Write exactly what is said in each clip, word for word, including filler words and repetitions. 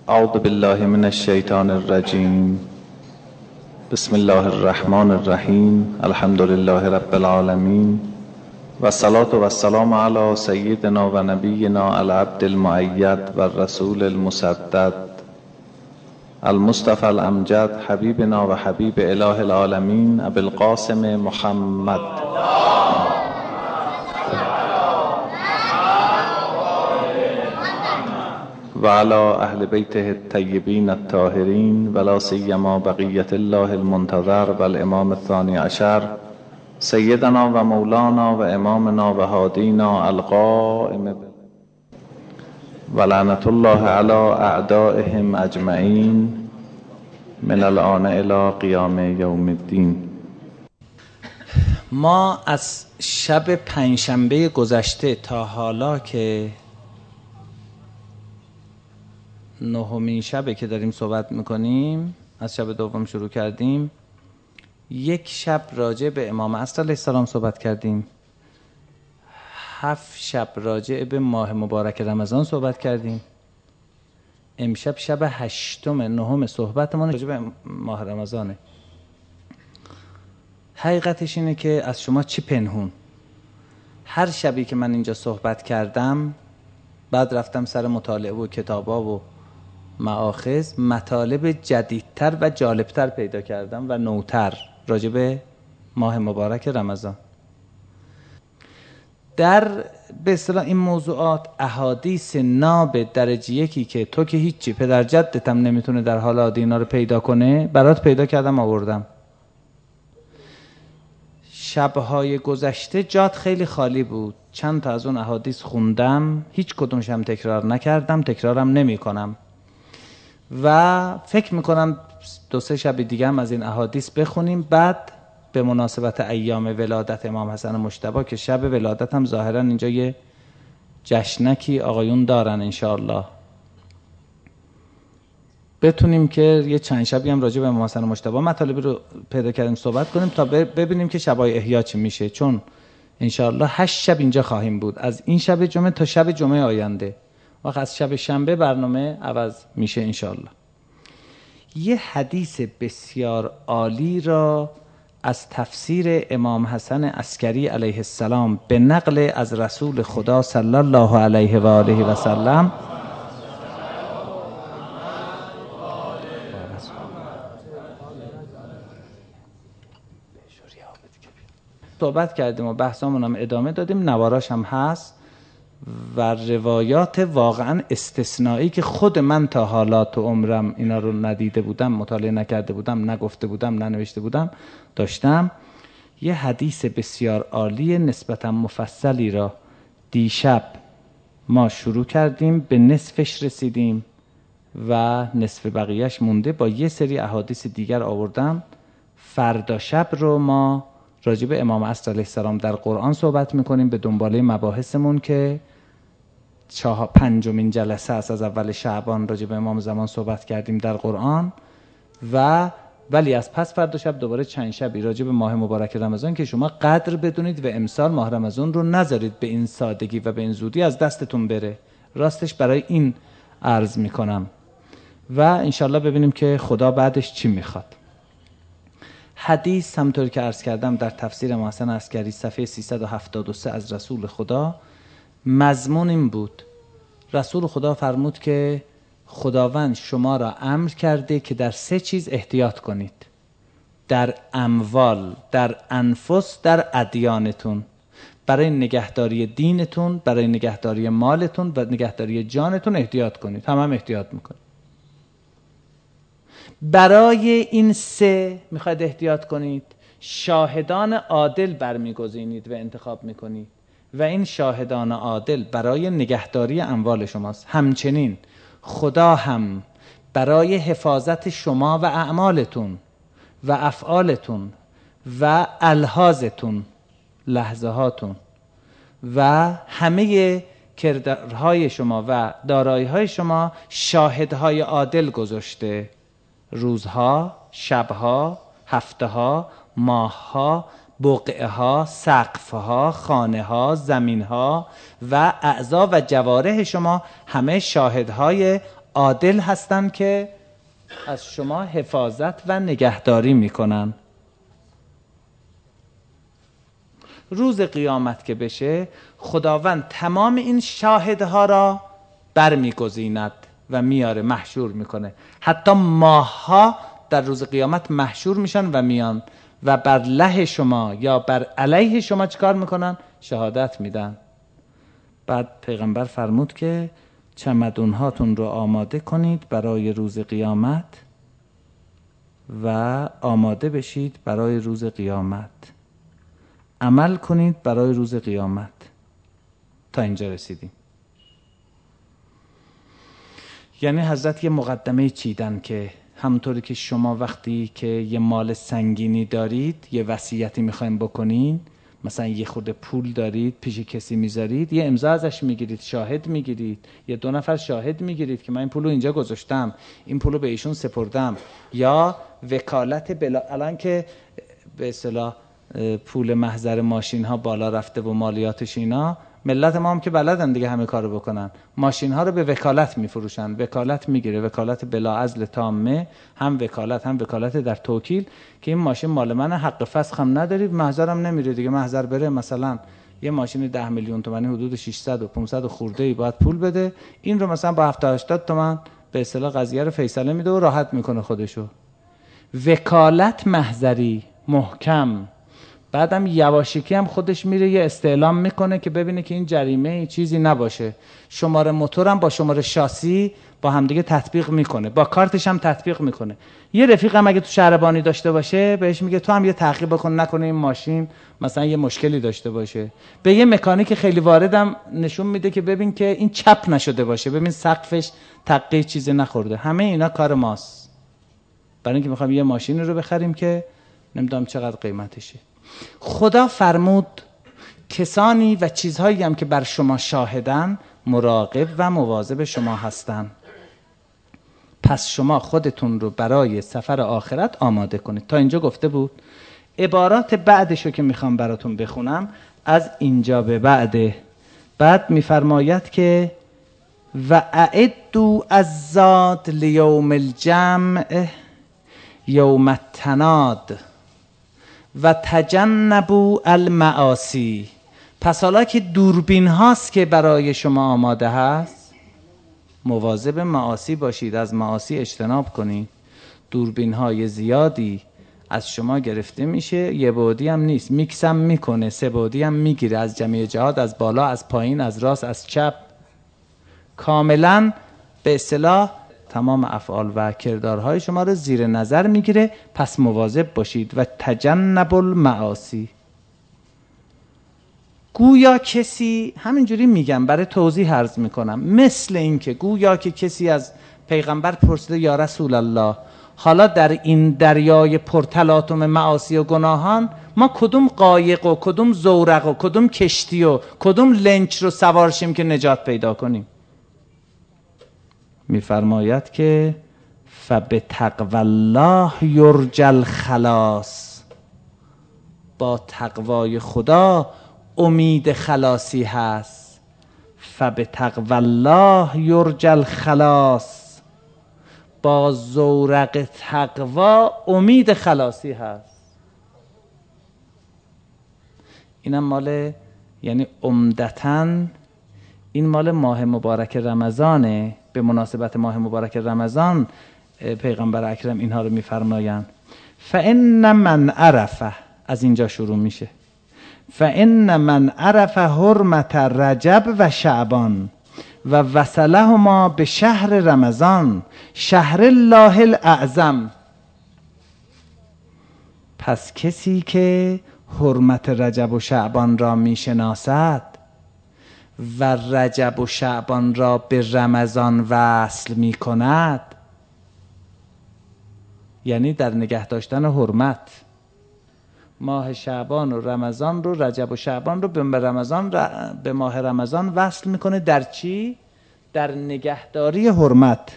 اعوذ بالله من الشیطان الرجیم. بسم الله الرحمن الرحیم. الحمد لله رب العالمین و الصلاة و السلام علی سیدنا و نبینا العبد المؤید و الرسول المسدد المصطفى الامجد حبیبنا و حبیب اله العالمین ابی القاسم محمد و علی اهل بیته الطیبین الطاهرین ولا سیما بقیة الله المنتظر و الامام الثانی عشر سیدنا و مولانا و امامنا و هادینا القائم و لعنت الله علی اعدائهم اجمعین من الآن الی قیام یوم الدین. ما از شب پنجشنبه گذشته تا حالا که نهمین شبه که داریم صحبت میکنیم، از شب دوم شروع کردیم، یک شب راجع به امام عصر علیه السلام صحبت کردیم، هفت شب راجع به ماه مبارک رمضان صحبت کردیم، امشب شب هشتم نهم صحبتمون راجع به ماه رمضانه. حقیقتش اینه که از شما چی پنهون؟ هر شبی که من اینجا صحبت کردم بعد رفتم سر مطالعه و کتابا و مآخذ، مطالب جدیدتر و جالبتر پیدا کردم و نوتر راجع به ماه مبارک رمضان. در به اصطلاح این موضوعات احادیث ناب درجه یکی که تو که هیچی، پدر جدت هم نمیتونه در حال عادی اینا رو پیدا کنه، برات پیدا کردم آوردم. شبهای گذشته جات خیلی خالی بود، چند تا از اون احادیث خوندم، هیچ کدومش هم تکرار نکردم، تکرارم نمی کنم و فکر میکنم دو سه شب دیگه هم از این احادیث بخونیم. بعد به مناسبت ایام ولادت امام حسن مجتبی که شب ولادت هم ظاهرا اینجا یه جشنکی آقایون دارن، انشاءالله بتونیم که یه چند شبی هم راجع به امام حسن مجتبی مطالبی رو پیدا کردیم صحبت کنیم تا ببینیم که شبای احیا چی میشه، چون انشاءالله هشت شب اینجا خواهیم بود، از این شب جمعه تا شب جمعه آینده، وقت از شب شنبه برنامه عوض میشه انشاءالله. یه حدیث بسیار عالی را از تفسیر امام حسن عسکری علیه السلام به نقل از رسول خدا صلی الله علیه و آله و سلم صحبت کردیم و بحثامون هم ادامه دادیم، نواراش هم هست و روایات واقعا استثنایی که خود من تا حالا تو عمرم اینا رو ندیده بودم، مطالعه نکرده بودم، نگفته بودم، ننوشته بودم داشتم. یه حدیث بسیار عالی نسبتا مفصلی را دیشب ما شروع کردیم، به نصفش رسیدیم و نصف بقیهش مونده، با یه سری احادیث دیگر آوردم. فردا شب رو ما راجع به امام عصر علیه السلام در قرآن صحبت میکنیم به دنباله مباحثمون که چهار پنجمین جلسه است. از اول شعبان راجع به امام زمان صحبت کردیم در قرآن و ولی از پس فردا شب دوباره چند شبی راجع به ماه مبارک رمضان که شما قدر بدونید و امسال ماه رمضان رو نذارید به این سادگی و به این زودی از دستتون بره. راستش برای این عرض میکنم و انشالله ببینیم که خدا بعدش چی میخواد. حدیث همطور که عرض کردم در تفسیر امام حسن عسکری صفحه سیصد و هفتاد و سه از رسول خدا، مضمون این بود: رسول خدا فرمود که خداوند شما را امر کرده که در سه چیز احتیاط کنید، در اموال، در انفس، در ادیانتون، برای نگهداری دینتون، برای نگهداری مالتون و نگهداری جانتون احتیاط کنید. هم هم احتیاط میکنید. برای این سه میخواید احتیاط کنید، شاهدان عادل برمیگزینید و انتخاب میکنید و این شاهدان عادل برای نگهداری اموال شماست. همچنین خدا هم برای حفاظت شما و اعمالتون و افعالتون و الحاظتون، لحظه هاتون و همه کردارهای شما و دارایی‌های شما شاهدهای عادل گذاشته: روزها، شبها، هفتهها، ماهها، بقعه‌ها، سقفها، خانه‌ها، زمین‌ها و اعضا و جوارح شما همه شاهدهای عادل هستن که از شما حفاظت و نگهداری میکنن. روز قیامت که بشه خداوند تمام این شاهدها را برمیگزیند و میاره محشور میکنه. حتی ماهها در روز قیامت محشور میشن و میان و بر له شما یا بر علیه شما چیکار میکنن؟ شهادت میدن. بعد پیغمبر فرمود که چمدونهاتون رو آماده کنید برای روز قیامت و آماده بشید برای روز قیامت، عمل کنید برای روز قیامت. تا اینجا رسیدیم. یعنی حضرت یه مقدمه چیدن که همونطوری که شما وقتی که یه مال سنگینی دارید، یه وصیتی میخواین بکنین، مثلا یه خورده پول دارید پیش کسی میذارید، یه امضا ازش میگیرید، شاهد میگیرید، یه دو نفر شاهد میگیرید که من این پولو اینجا گذاشتم، این پولو به ایشون سپردم. یا وکالت بلا، الان که به اصطلاح پول محضر ماشین ها بالا رفته و مالیاتش اینا، ملت ما هم که بلدن دیگه همه کارو بکنن، ماشین ها رو به وکالت میفروشن، وکالت میگیره، وکالت بلا عزل تامه، هم وکالت هم وکالت در توکیل، که این ماشین مال من، حق فسخ هم نداری، محضرم نمیره دیگه. محضر بره مثلا یه ماشین ده میلیون تومانی حدود ششصد و پانصد و خورده ای باید پول بده، این رو مثلا با هفتاد هشتاد تومن به اصطلاح قضیه رو فیصله میده و راحت میکنه خودشو. وکالت محضری محکم، بعدم یواشکی هم خودش میره یه استعلام میکنه که ببینه که این جریمه چیزی نباشه. شماره موتورم با شماره شاسی با همدیگه تطبیق میکنه، با کارتش هم تطبیق میکنه. یه رفیقم اگه تو شهربانی داشته باشه بهش میگه تو هم یه تحقیق بکن نکنه این ماشین مثلا یه مشکلی داشته باشه. به یه مکانیک خیلی واردم نشون میده که ببین که این چپ نشده باشه، ببین سقفش تقی چیزی نخورده. همه اینا کار ماست، برای اینکه میخوایم یه ماشین رو بخریم که نمیدونم چقدر قیمتشه. خدا فرمود کسانی و چیزهایی هم که بر شما شاهدن مراقب و مواظب شما هستن. پس شما خودتون رو برای سفر آخرت آماده کنید. تا اینجا گفته بود. عبارات بعدشو که میخوام براتون بخونم از اینجا به بعده. بعد میفرماید که و اعدوا الزاد لیوم الجمع یوم التناد و تجنبوا المعاصی. پس حالا که دوربین هاست که برای شما آماده هست، مواظب معاصی باشید، از معاصی اجتناب کنید. دوربین های زیادی از شما گرفته میشه، یه بعدی هم نیست، میکس هم میکنه، سه بعدی هم میگیره، از جمیع جهات، از بالا، از پایین، از راست، از چپ، کاملا به اصطلاح تمام افعال و کردارهای شما رو زیر نظر میگیره. پس مواظب باشید. و تجنب المعاصی. گویا کسی، همینجوری میگم برای توضیح عرض میکنم، مثل این که گویا که کسی از پیغمبر پرسیده یا رسول الله حالا در این دریای پرتلاطم معاصی و گناهان ما کدوم قایق و کدوم زورق و کدوم کشتی و کدوم لنچ رو سوار شیم که نجات پیدا کنیم؟ میفرماید که فبتقوی الله یرجى الخلاص. با تقوای خدا امید خلاصی هست. فبتقوی الله یرجى الخلاص. با زورق تقوا امید خلاصی هست. اینم مال، یعنی عمدتاً این مال ماه مبارک رمضانه. به مناسبت ماه مبارک رمضان پیغمبر اکرم اینها رو میفرمایند. فإن من عرف، از اینجا شروع میشه، فإن من عرف حرمت رجب و شعبان و وصلهما به شهر رمضان شهر الله الاعظم. پس کسی که حرمت رجب و شعبان را میشناسد و رجب و شعبان را به رمضان وصل می کند، یعنی در نگه داشتن حرمت ماه شعبان و رمضان رو، رجب و شعبان رو به رمضان، به ماه رمضان وصل میکنه. در چی؟ در نگهداری حرمت.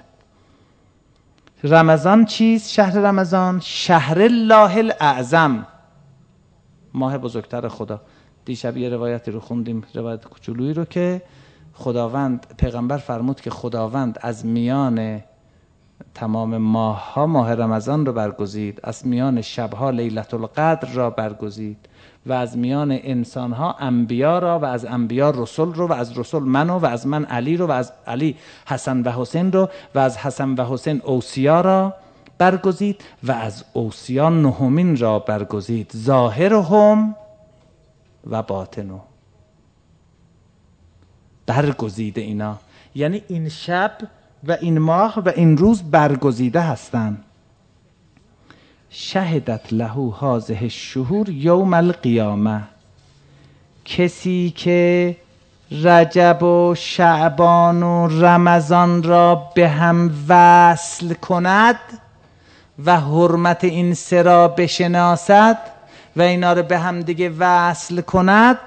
رمضان چیست؟ شهر رمضان شهر الله الاعظم، ماه بزرگتر خدا. دیشب یه روایتی رو خوندیم، روایت کوچولویی رو که خداوند پیغمبر فرمود که خداوند از میان تمام ماه ها ماه رمضان رو برگزید، از میان شبها لیلت القدر را برگزید و از میان انسان ها انبیا را و از انبیا رسول رو و از رسول منو و از من علی رو و از علی حسن و حسین رو و از حسن و حسین اوصیا را برگزید و از اوصیا نهمین را برگزید، ظاهرهم و باطنهم. برگزیده اینا یعنی این شب و این ماه و این روز برگزیده هستند. شهدت له هذه الشهور یوم القیامه، کسی که رجب و شعبان و رمضان را به هم وصل کند و حرمت این سه را بشناسد و اینا رو به هم دیگه وصل کند،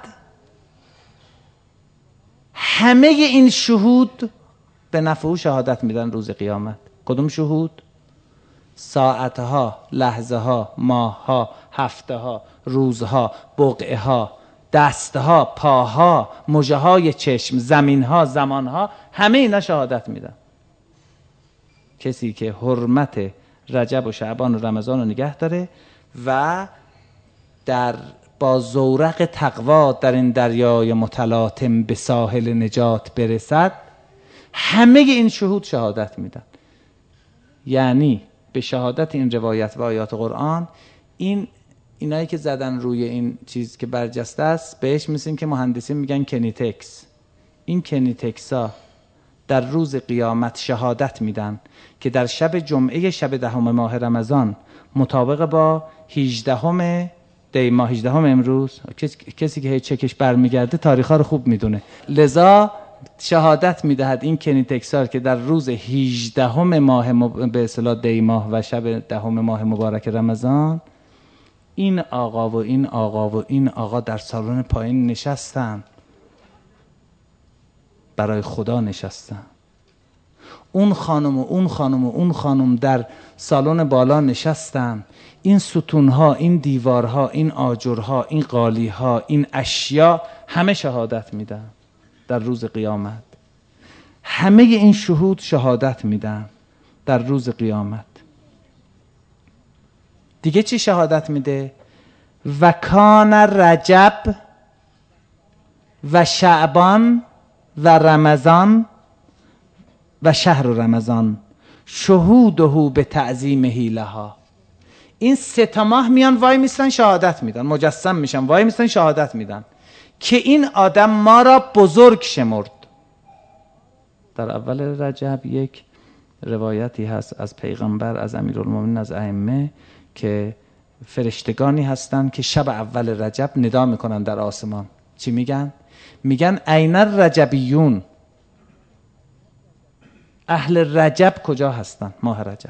همه این شهود به نفع او شهادت میدن روز قیامت. کدوم شهود؟ ساعتها، لحظه ها، ماه ها، هفته ها، روزها، بقعه ها، دستها، پاها، مژه های چشم، زمین ها، زمان ها، همه اینا شهادت میدن. کسی که حرمت رجب و شعبان و رمضان رو نگه داره و در با زورق تقوا در این دریای متلاطم به ساحل نجات برسد، همه این شهود شهادت میدن. یعنی به شهادت این روایت و آیات قرآن، این اینایی که زدن روی این چیز که برجسته است بهش مثل که مهندسین میگن کنیتکس. این کنیتکس ها در روز قیامت شهادت میدن که در شب جمعه شب دهم ماه رمضان مطابق با هجدهم دی ماه، هجدهم امروز، کسی که هی چکش برمیگرده تاریخ ها رو خوب میدونه، لذا شهادت میدهد این کنیتکسار که در روز هجدهم ماه مب... به اصطلاح دی ماه و شب دهم ماه مبارک رمضان، این آقا و این آقا و این آقا در سالن پایین نشستن، برای خدا نشستن. اون خانم و اون خانم و اون خانم در سالن بالا نشستن. این ستونها، این دیوارها، این آجرها، این قالیها، این اشیا همه شهادت میدن در روز قیامت. همه این شهود شهادت میدن در روز قیامت. دیگه چی شهادت میده؟ و کان رجب و شعبان و رمضان و شهر رمضان شهوده به تعظیمه لها. این سه تا ماه میان وای میستن شهادت میدن، مجسم میشن وای میستن شهادت میدن که این آدم ما را بزرگ شمرد. در اول رجب یک روایتی هست از پیغمبر، از امیرالمومنین، از ائمه که فرشتگانی هستند که شب اول رجب ندا میکنن در آسمان. چی میگن؟ میگن این الرجبیون، اهل رجب کجا هستن؟ ماه رجب.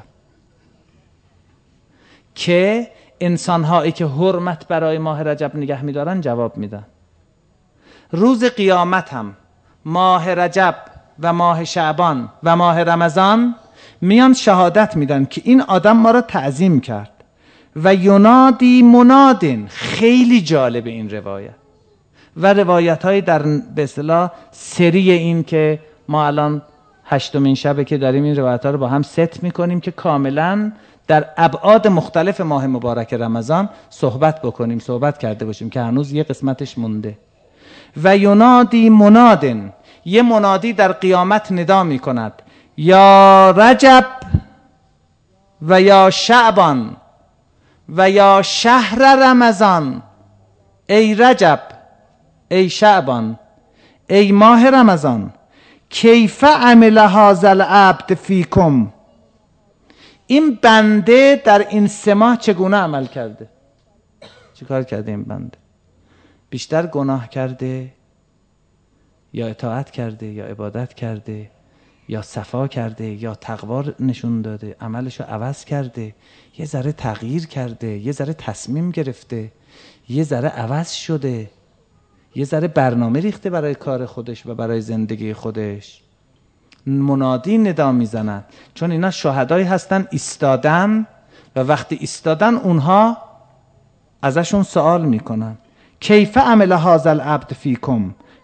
که انسانهایی که حرمت برای ماه رجب نگه میدارن جواب میدن. روز قیامت هم ماه رجب و ماه شعبان و ماه رمضان میان شهادت میدن که این آدم ما را تعظیم کرد. و ینادی منادن، خیلی جالب این روایت و روایت های در به اصطلاح سری این که ما الان هشتمین شبه که داریم این روایت ها رو با هم ست میکنیم که کاملا در ابعاد مختلف ماه مبارک رمضان صحبت بکنیم، صحبت کرده باشیم که هنوز یه قسمتش مونده. و ینادی منادن، یه منادی در قیامت ندا میکند یا رجب و یا شعبان و یا شهر رمضان، ای رجب، ای شعبان، ای ماه رمضان، کیف عمل هذا العبد فیکم، این بنده در این سه ماه چگونه عمل کرده؟ چی کار کرده این بنده؟ بیشتر گناه کرده یا اطاعت کرده یا عبادت کرده یا صفا کرده یا تقوا نشون داده، عملشو عوض کرده، یه ذره تغییر کرده، یه ذره تصمیم گرفته، یه ذره عوض شده، یه ذره برنامه ریخته برای کار خودش و برای زندگی خودش. منادی ندا میزنن چون اینا شهدایی هستن، ایستادن و وقتی ایستادن اونها ازشون سوال میکنن کیف عمل هذا العبد فیکم،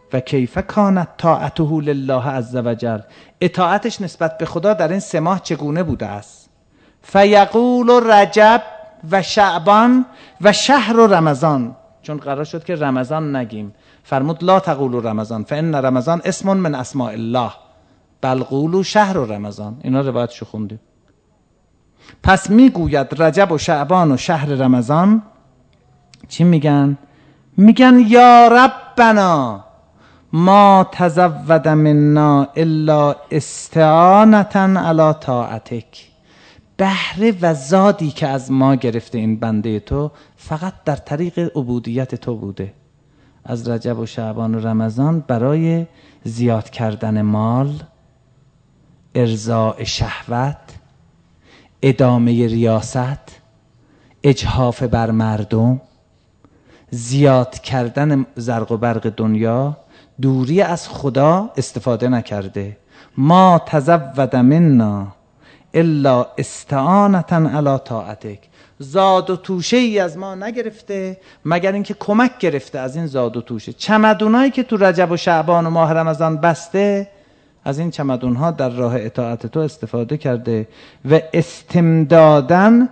و کیف کانت طاعته لله عز وجل، اطاعتش نسبت به خدا در این سه ماه چگونه بوده است. فیقول رجب و شعبان و شهر رمضان، چون قرار شد که رمضان نگیم، فرمود لا تقولوا رمضان فان رمضان اسم من اسماء الله بل قولوا شهر رمضان. اینا روایتشو خوندیم. پس میگوید رجب و شعبان و شهر رمضان چی میگن؟ میگن یا ربنا ما تزود منا الا استعانتا علی طاعتک، بهره و زادی که از ما گرفته این بنده تو فقط در طریق عبودیت تو بوده. از رجب و شعبان و رمضان برای زیاد کردن مال، ارضاء شهوت، ادامه ریاست، اجحاف بر مردم، زیاد کردن زرق و برق دنیا، دوری از خدا استفاده نکرده. ما تزود منا الا استعانتا علی طاعتک، زاد و توشه ای از ما نگرفته مگر اینکه کمک گرفته از این زاد و توشه. چمدونایی که تو رجب و شعبان و ماه رمضان بسته، از این چمدونها در راه اطاعت تو استفاده کرده. و استمدادن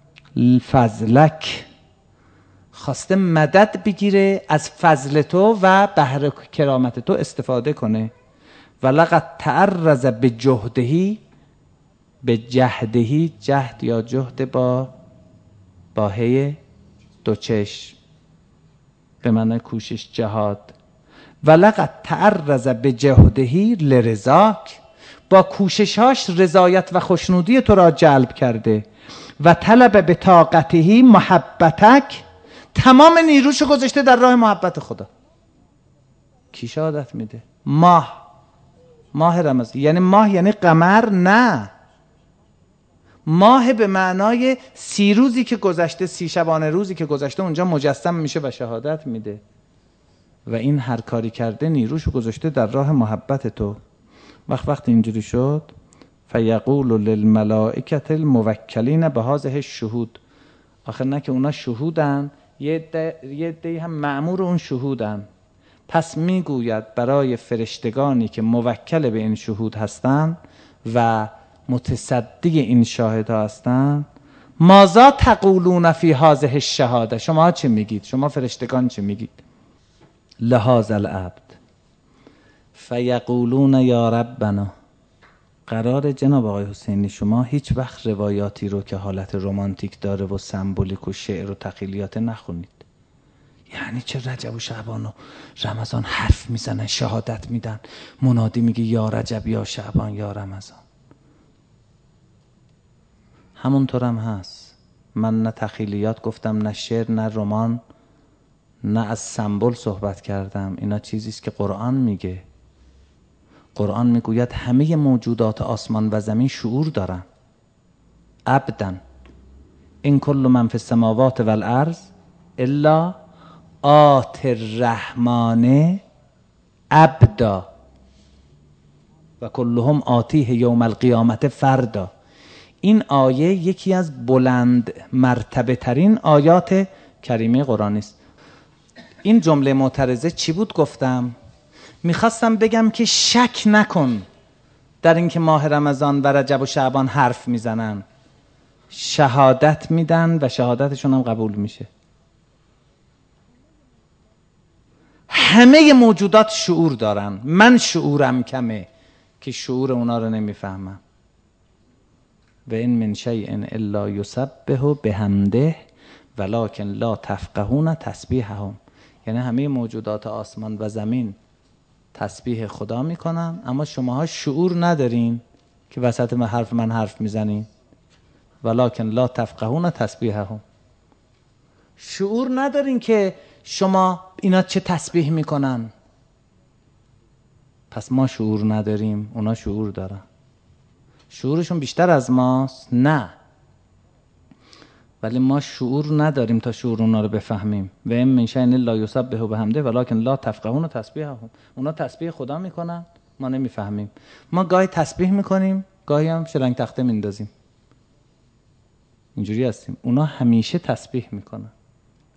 فضلک، خواسته مدد بگیره از فضل تو و بهره کرامت تو استفاده کنه. و لقد تعرض به جهدهی، به جهدهی، جهد یا جهد با باهی دو چشم به معنی کوشش، جهاد. و لقد تعرض به جهدهی لرضاک، با کوششاش رضایت و خوشنودی تو را جلب کرده. و طلب به طاقتهی محبتک، تمام نیروشو گذاشته در راه محبت خدا. کی شهادت میده؟ ماه، ماه رمضان. یعنی ماه یعنی قمر؟ نه، ماه به معنای سی روزی که گذشته، سی شبانه روزی که گذشته اونجا مجسم میشه و شهادت میده. و این هر کاری کرده نیروشو گذاشته در راه محبت تو. وقت وقت اینجوری شد فیقول للملائکه الموکلین بهذه الشهود، آخر نه که اونا شهودن، یه ده یه ده هم مأمور اون شهودن. پس میگوید برای فرشتگانی که موکل به این شهود هستند و متصدی این شاهدها هستند، ماذا تقولون فی هذه الشهاده، شما چه میگید؟ شما فرشتگان چه میگید؟ لهذا العبد فیقولون یا ربنا، قرار جناب آقای حسینی شما هیچ وقت روایاتی رو که حالت رمانتیک داره و سمبولیک و شعر و تخیلیات نخونید. یعنی چه رجب و شعبان و رمضان حرف میزنن، شهادت میدن، منادی میگه یا رجب یا شعبان یا رمضان. همونطور هم هست. من نه تخیلیات گفتم، نه شعر، نه رمان، نه از سمبل صحبت کردم. اینا چیزیست که قرآن میگه. قرآن میگوید همه موجودات آسمان و زمین شعور دارن. عبدن این کل من فی السماوات والارض الا آت الرحمن عبدا و کلهم آتیه یوم القیامت فردا. این آیه یکی از بلند مرتبه ترین آیات کریمه قرآن است. این جمله معترضه چی بود گفتم؟ میخواستم بگم که شک نکن در اینکه ماه رمضان و رجب و شعبان حرف میزنن، شهادت میدن و شهادتشون هم قبول میشه. همه موجودات شعور دارن، من شعورم کمه که شعور اونا رو نمیفهمم. و این من شیء الا یسبح بحمده ولکن لا تفقهون تسبیحهم، یعنی همه موجودات آسمان و زمین تسبیح خدا میکنن اما شماها شعور ندارین که وسط من حرف من حرف میزنین. ولکن لا تفقهون تسبیحهم، شعور ندارین که شما اینا چه تسبیح میکنن. پس ما شعور نداریم، اونا شعور دارن. شعورشون بیشتر از ماست؟ نه، ولی ما شعور نداریم تا شعور اونا رو بفهمیم. و این من شیء الا یسبح بحمده ولکن لا تفقهون تسبیحهم، اونا تسبیح خدا میکنن ما نمیفهمیم. ما گاهی تسبیح میکنیم گاهی هم شلنگ تخته میندازیم، اینجوری هستیم. اونا همیشه تسبیح میکنن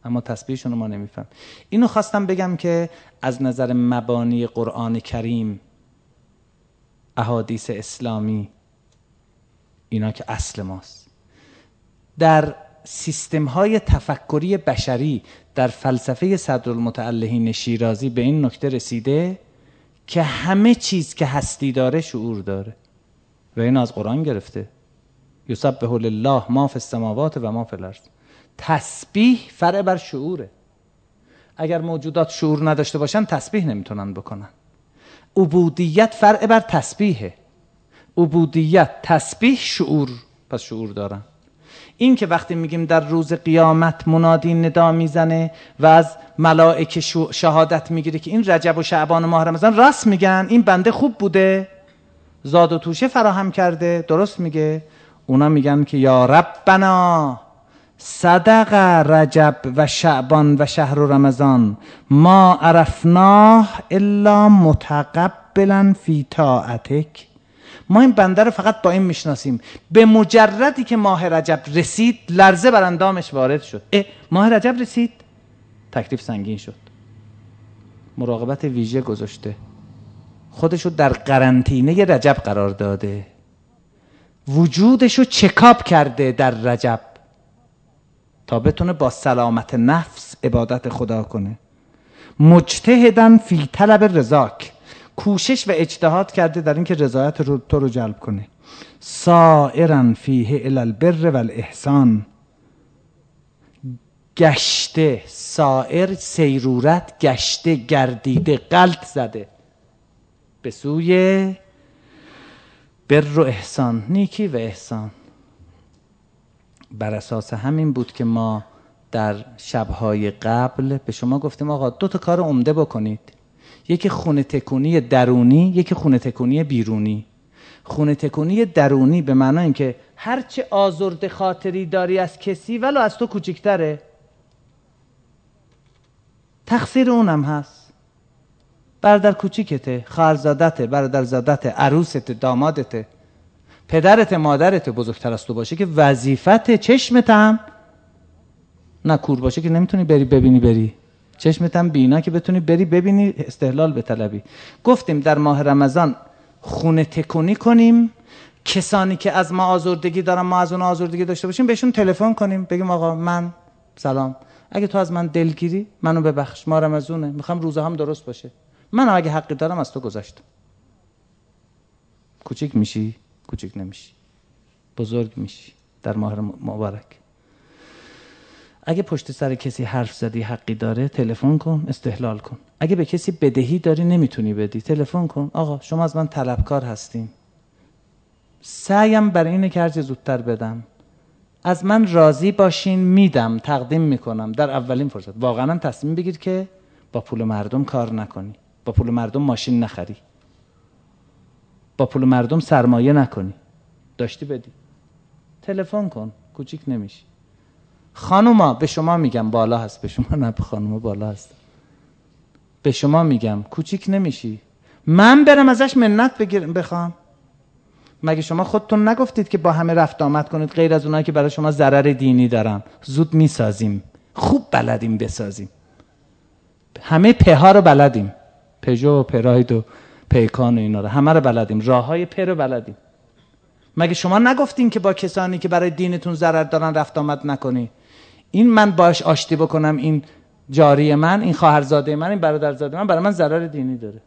اما تسبیحشون رو ما نمیفهم. اینو خواستم بگم که از نظر مبانی قرآن کریم، احادیث اسلامی، اینا که اصل ماست. در سیستم های تفکری بشری در فلسفه صدرالمتعلحین شیرازی به این نکته رسیده که همه چیز که هستی داره شعور داره و این از قرآن گرفته. یسبح لله ما فی السماوات و ما فی الارض. تسبیح فرع بر شعوره. اگر موجودات شعور نداشته باشن تسبیح نمیتونن بکنن. عبودیت فرع بر تسبیحه. عبودیت، تسبیح، شعور. پس شعور دارن. این که وقتی میگیم در روز قیامت منادی ندا میزنه و از ملائکه شهادت میگیره که این رجب و شعبان و ماه رمضان راست میگن، این بنده خوب بوده، زاد و توشه فراهم کرده، درست میگه، اونا میگن که یا ربنا صدق رجب و شعبان و شهر رمضان ما عرفناه الا متقبلا فی طاعتک. ما این بنده رو فقط با این میشناسیم، به مجردی که ماه رجب رسید لرزه بر اندامش وارد شد. اه ماه رجب رسید، تکلیف سنگین شد، مراقبت ویژه گذاشته، خودشو در قرنطینه رجب قرار داده، وجودشو چکاپ کرده در رجب تا بتونه با سلامت نفس عبادت خدا کنه. مجتهدن فی طلب رضاک، کوشش و اجتهاد کرده در اینکه رضایت رو تو رو جلب کنه. سائرا فیه الی البر والاحسان، گشته، سائر سیرورت، گشته، گردیده، غلط زده به سوی بر و احسان، نیکی و احسان. بر اساس همین بود که ما در شبهای قبل به شما گفتیم آقا دو تا کار عمده بکنید، یکی خونه تکونی درونی، یکی خونه تکونی بیرونی. خونه تکونی درونی به معنای اینکه هرچه آزرده خاطری داری از کسی ولو از تو کوچکتره، تقصیر اونم هست. برادر کوچیکته، خواهرزادته، برادرزادته، عروسته، دامادته، پدرت، مادرت بزرگتر از تو باشه که وظیفت، چشمت هم نه کور باشه که نمیتونی بری ببینی بری، چشمت هم بینا که بتونی بری ببینی استحلال بطلبی. گفتیم در ماه رمضان خونه تکونی کنیم، کسانی که از ما آزردگی دارن ما از اون آزردگی داشته باشیم بهشون تلفن کنیم بگیم آقا من سلام، اگه تو از من دلگیری منو ببخش، ما رمضونه، میخوام روزه هم درست باشه، من اگه حقی دارم از تو گذاشتم. کوچیک میشی، کوچیک نمیشی، بزرگ میشی در ماه مبارک. اگه پشت سر کسی حرف زدی حقی داره تلفن کن، استحلال کن. اگه به کسی بدهی داری نمیتونی بدی تلفن کن، آقا شما از من طلبکار هستین، سعیم بر اینه که هرچه زودتر بدم، از من راضی باشین میدم، تقدیم میکنم در اولین فرصت. واقعا تصمیم بگیر که با پول مردم کار نکنی، با پول مردم ماشین نخری، با پول مردم سرمایه نکنی، داشتی بدی. تلفن کن، کوچیک نمیشی. خانوما به شما میگم، بالا هست به شما، نه به خانوما بالا هست، به شما میگم کوچیک نمیشی. من برم ازش منت بگیرم بخوام؟ مگه شما خودتون نگفتید که با همه رفت آمد کنید غیر از اونایی که برای شما ضرر دینی دارن؟ زود میسازیم، خوب بلدیم بسازیم، همه پها رو بلدیم، پژو و پراید و پیکان و اینا رو همه رو بلدیم، راههای په رو بلدیم. مگه شما نگفتین که با کسانی که برای دینتون ضرر دارن رفت آمد نکنی؟ این من باش آشتی بکنم، این جاری من، این خواهرزاده من، این برادرزاده من برای من ضرر دینی داره.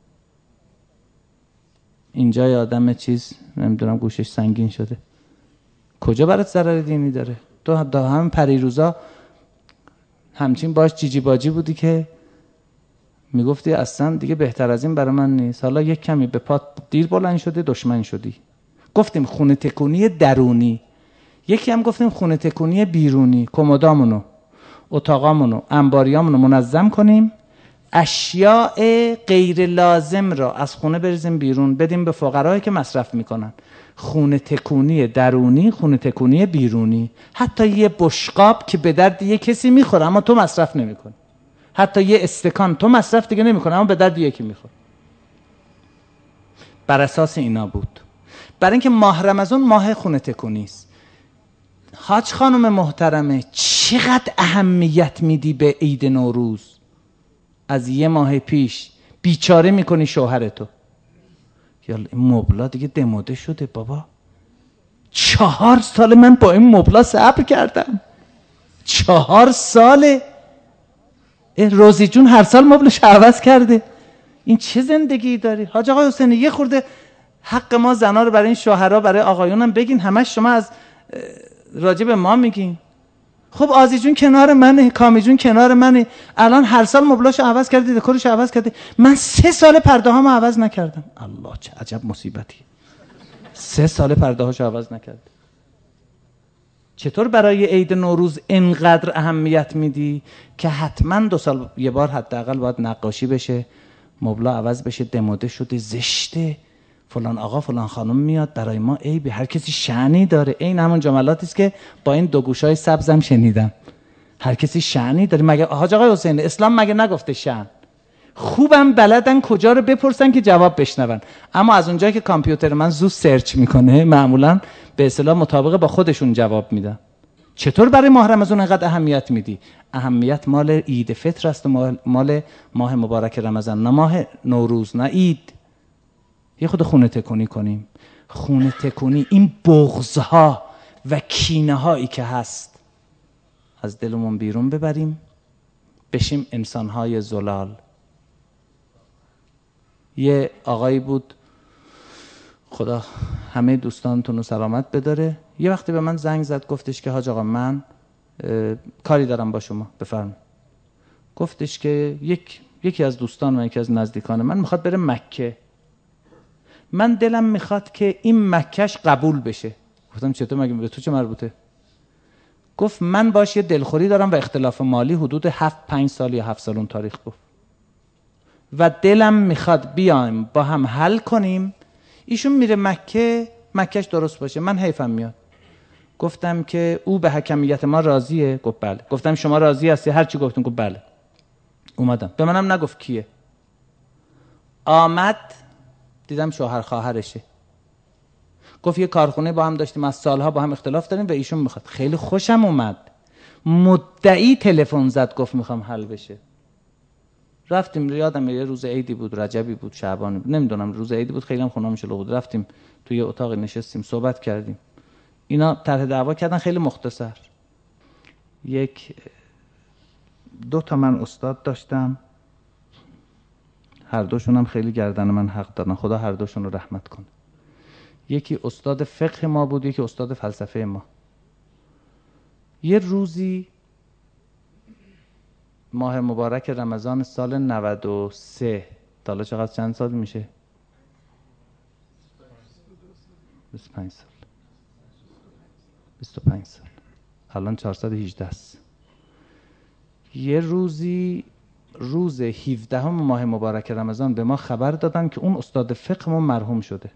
اینجا آدم چیز نمیدونم گوشش سنگین شده، کجا برات ضرر دینی داره؟ تو تا هم پریروزا همچین باش جیجی باجی بودی که میگفتی اصلا دیگه بهتر از این برای من نیست، حالا یک کمی به پات دیر بلند شده دشمن شدی. گفتیم خونه تکونی درونی، یکی هم گفتیم خونه تکونی بیرونی. کمدامونو، اتاقامونو، انباریامونو منظم کنیم، اشیاء غیر لازم را از خونه بریزیم بیرون، بدیم به فقرایی که مصرف میکنن. خونه تکونی درونی، خونه تکونی بیرونی. حتی یه بشقاب که به درد یه کسی میخوره اما تو مصرف نمیکنی، حتی یه استکان تو مصرف دیگه نمیکنه اما به درد یکی میخوره. بر اساس اینا بود، برای اینکه ماه رمضان ماه خونه تکونی است. حاج خانم محترمه، چه چقدر اهمیت میدی به عید نوروز؟ از یه ماه پیش بیچاره میکنی شوهرتو. یا این مبلا دیگه دموده شده بابا. چهار سال من با این مبلا صبر کردم، چهار ساله. روزی جون هر سال مبلش عوض کرده. این چه زندگی داری؟ حاج آقای حسینی یه خورده حق ما زنا رو برای این شوهرها برای آقایونم بگین. همش شما از راجع به ما میگین. خب آزی جون کنار منه، کامی جون کنار منه، الان هر سال مبلاشو عوض کردی، دکورشو عوض کردی، من سه سال پرده هامو عوض نکردم. الله چه عجب مصیبتی. سه سال پرده هاشو عوض نکرد. چطور برای عید نوروز اینقدر اهمیت میدی که حتما دو سال یه بار حداقل باید نقاشی بشه، مبلا عوض بشه، دموده شده، زشته، فلان آقا فلان خانم میاد برای ما عیبه. هر کسی شأنی داره. این همون جملاتی است که با این دو گوشای سبزم شنیدم. هر کسی شأنی داره. مگه حاج آقای حسین اسلام مگه نگفته شأن؟ خوبم بلدن کجا رو بپرسن که جواب بشنون، اما از اونجایی که کامپیوتر من زود سرچ میکنه معمولا به اصطلاح مطابق با خودشون جواب میدن. چطور برای ماه رمضان اینقدر اهمیت میدی؟ اهمیت مال عید فطر است و مال ماه مبارک رمضان، نه ماه نوروز، نه عید. یه خود خونه تکونی کنیم. خونه تکونی، این بغضها و کینه هایی که هست از دلمون بیرون ببریم، بشیم انسانهای زلال. یه آقایی بود، خدا همه دوستانتون رو سلامت بداره، یه وقتی به من زنگ زد، گفتش که حاج آقا من کاری دارم با شما، بفرمایید. گفتش که یک یکی از دوستان و یکی از نزدیکان من میخواد بره مکه، من دلم میخواد که این مکهش قبول بشه. گفتم چطور، مگه به تو چه مربوطه؟ گفت من باش یه دلخوری دارم و اختلاف مالی حدود هفت پنج سال یا هفت سال اون تاریخ گفت، و دلم میخواد بیایم با هم حل کنیم. ایشون میره مکه، مکهش درست باشه، من حیفم میاد. گفتم که او به حکمیت ما راضیه؟ گفت بله. گفتم شما راضی هستی هر چی گفتون؟ گفت بله. اومدم، به منم نگفت کیه. آمد دیدم شوهر خواهرشه. گفت یه کارخونه با هم داشتیم، از سالها با هم اختلاف داریم و ایشون میخواد. خیلی خوشم اومد. مدعی تلفن زد گفت میخوام حل بشه. رفتیم، یادم یه روز عیدی بود، رجبی بود، شعبان بود، نمیدونم، روز عیدی بود، خیلی هم خونم شلوغ بود. رفتیم توی یه اتاق نشستیم، صحبت کردیم. اینا طرح دعوا کردن خیلی مختصر. یک دو تا من استاد داشتم، هر دوشون هم خیلی گردن من حق دادن، خدا هر دوشون رو رحمت کنه. یکی استاد فقه ما بود، یکی استاد فلسفه ما. یه روزی ماه مبارک رمضان سال نود و سه، تا حالا چقدر چند سال میشه؟ بیست و پنج سال. بیست و پنج سال. الان چهارصد و هجده است. یه روزی روز هفدهم ماه مبارک رمضان به ما خبر دادن که اون استاد فقه ما مرحوم شده،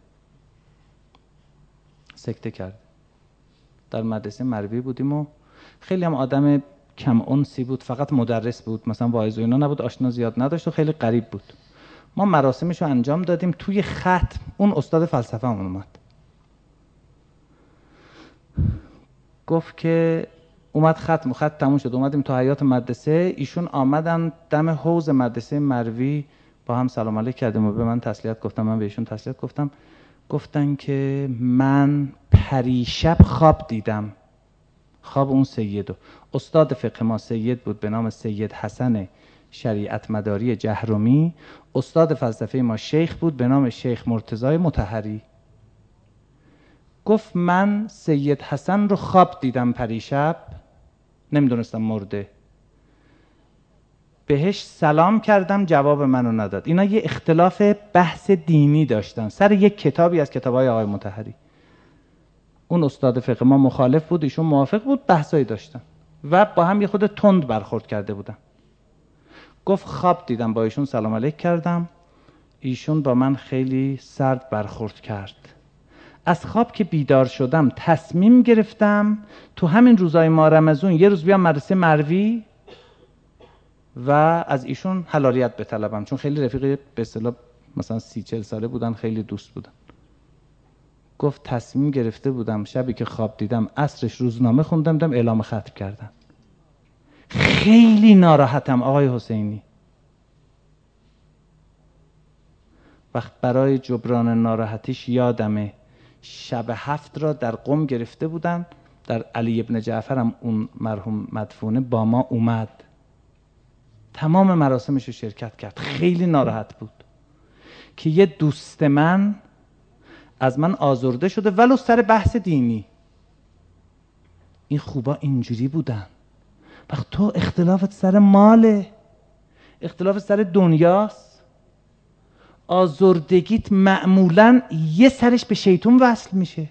سکته کرد. در مدرسه مروی بودیم و خیلی هم آدم کم انسی بود، فقط مدرس بود، مثلا واعظ و اینا نبود، آشنا زیاد نداشت و خیلی غریب بود. ما مراسمش رو انجام دادیم، توی ختم اون استاد فلسفه همون اومد، گفت که اومد ختم و ختم تموم شد، اومدیم تو حیاط مدرسه، ایشون آمدن دم حوض مدرسه مروی، با هم سلام علیک کردیم و به من تسلیت گفتم، من به ایشون تسلیت گفتم. گفتن که من پریشب خواب دیدم، خواب اون سیدو، استاد فقه ما سید بود به نام سید حسن شریعت مداری جهرمی، استاد فلسفه ما شیخ بود به نام شیخ مرتضی مطهری. گفت من سید حسن رو خواب دیدم پریشب، نمیدونستم مرده، بهش سلام کردم جواب منو نداد. اینا یه اختلاف بحث دینی داشتن سر یک کتابی از کتابای آقای مطهری. اون استاد فقه ما مخالف بود، ایشون موافق بود، بحثایی داشتن و با هم یه خود تند برخورد کرده بودن. گفت خواب دیدم با ایشون سلام علیک کردم، ایشون با من خیلی سرد برخورد کرد. از خواب که بیدار شدم تصمیم گرفتم تو همین روزای ماه رمضان یه روز بیام مدرسه مروی و از ایشون حلالیت بطلبم، چون خیلی رفیق به اصطلاح مثلا سی چل ساله بودن، خیلی دوست بودن. گفت تصمیم گرفته بودم شبی که خواب دیدم عصرش روزنامه خوندم، دیدم اعلام ختم کردن. خیلی ناراحتم آقای حسینی. وقت برای جبران ناراحتیش یادمه شب هفت را در قم گرفته بودن، در علی ابن جعفر هم اون مرحوم مدفونه با ما اومد، تمام مراسمش رو شرکت کرد. خیلی ناراحت بود که یه دوست من از من آزرده شده ولو سر بحث دینی. این خوبا اینجوری بودن. وقت تو اختلافت سر ماله، اختلاف سر دنیاست، آزردگیت معمولاً یه سرش به شیطون وصل میشه.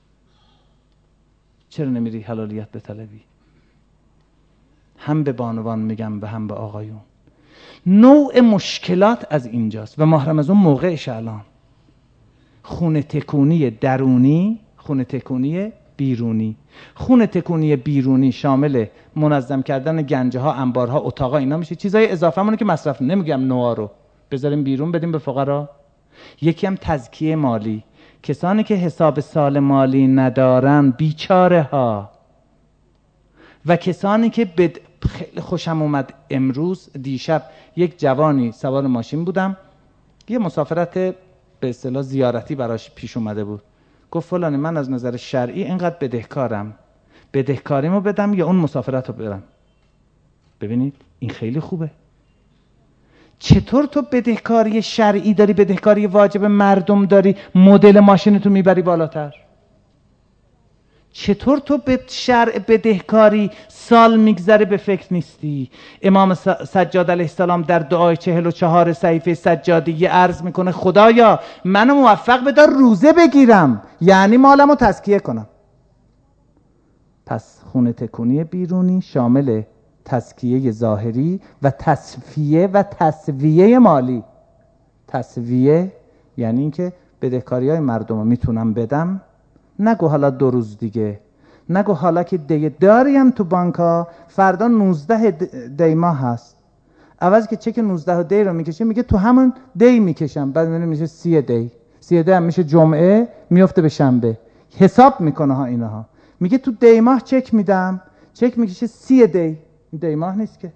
چرا نمیری حلالیت به طلبی؟ هم به بانوان میگم و هم به آقایون. نوع مشکلات از اینجاست و محرم از اون موقعش الان. خونه تکونی درونی، خونه تکونی بیرونی. خونه تکونی بیرونی شامل منظم کردن گنجه ها، انبارها، اتاقا، اینا میشه. چیزای اضافه مونه که مصرف نمیگم نوعا رو بذاریم بیرون بدیم به فقرا. یکی هم تزکیه مالی. کسانی که حساب سال مالی ندارن بیچاره ها، و کسانی که بد... خیلی خوشم اومد امروز دیشب یک جوانی سوار ماشین بودم، یه مسافرت به اصطلاح زیارتی براش پیش اومده بود. گفت فلانی من از نظر شرعی اینقدر بدهکارم، بدهکاریمو بدم یا اون مسافرت رو برم؟ ببینید این خیلی خوبه. چطور تو بدهکاری شرعی داری، بدهکاری واجب مردم داری، مدل ماشینتو میبری بالاتر؟ چطور تو به شرع بدهکاری سال میگذره به فکر نیستی؟ امام سجاد علیه السلام در دعای چهل و چهار صحیفه سجادیه عرض میکنه خدایا منو موفق بدار روزه بگیرم، یعنی مالمو تزکیه کنم. پس خونه تکونی بیرونی شامل تزکیه ظاهری و تصفیه و تسویه مالی. تسویه یعنی اینکه بدهکاری های مردم رو میتونم بدم، نگو حالا دو روز دیگه، نگو حالا که دی داریم تو بانکا فردا نوزده دی ماه هست، عوض که چک نوزده دی رو میکشه میگه تو همون دی میکشم، بعد میشه سی دی، سی دی هم میشه جمعه میفته به شنبه، حساب میکنه ها اینها، میگه تو دی ماه چک میدم، چک میکشه سی دی، دی ماه نیست که.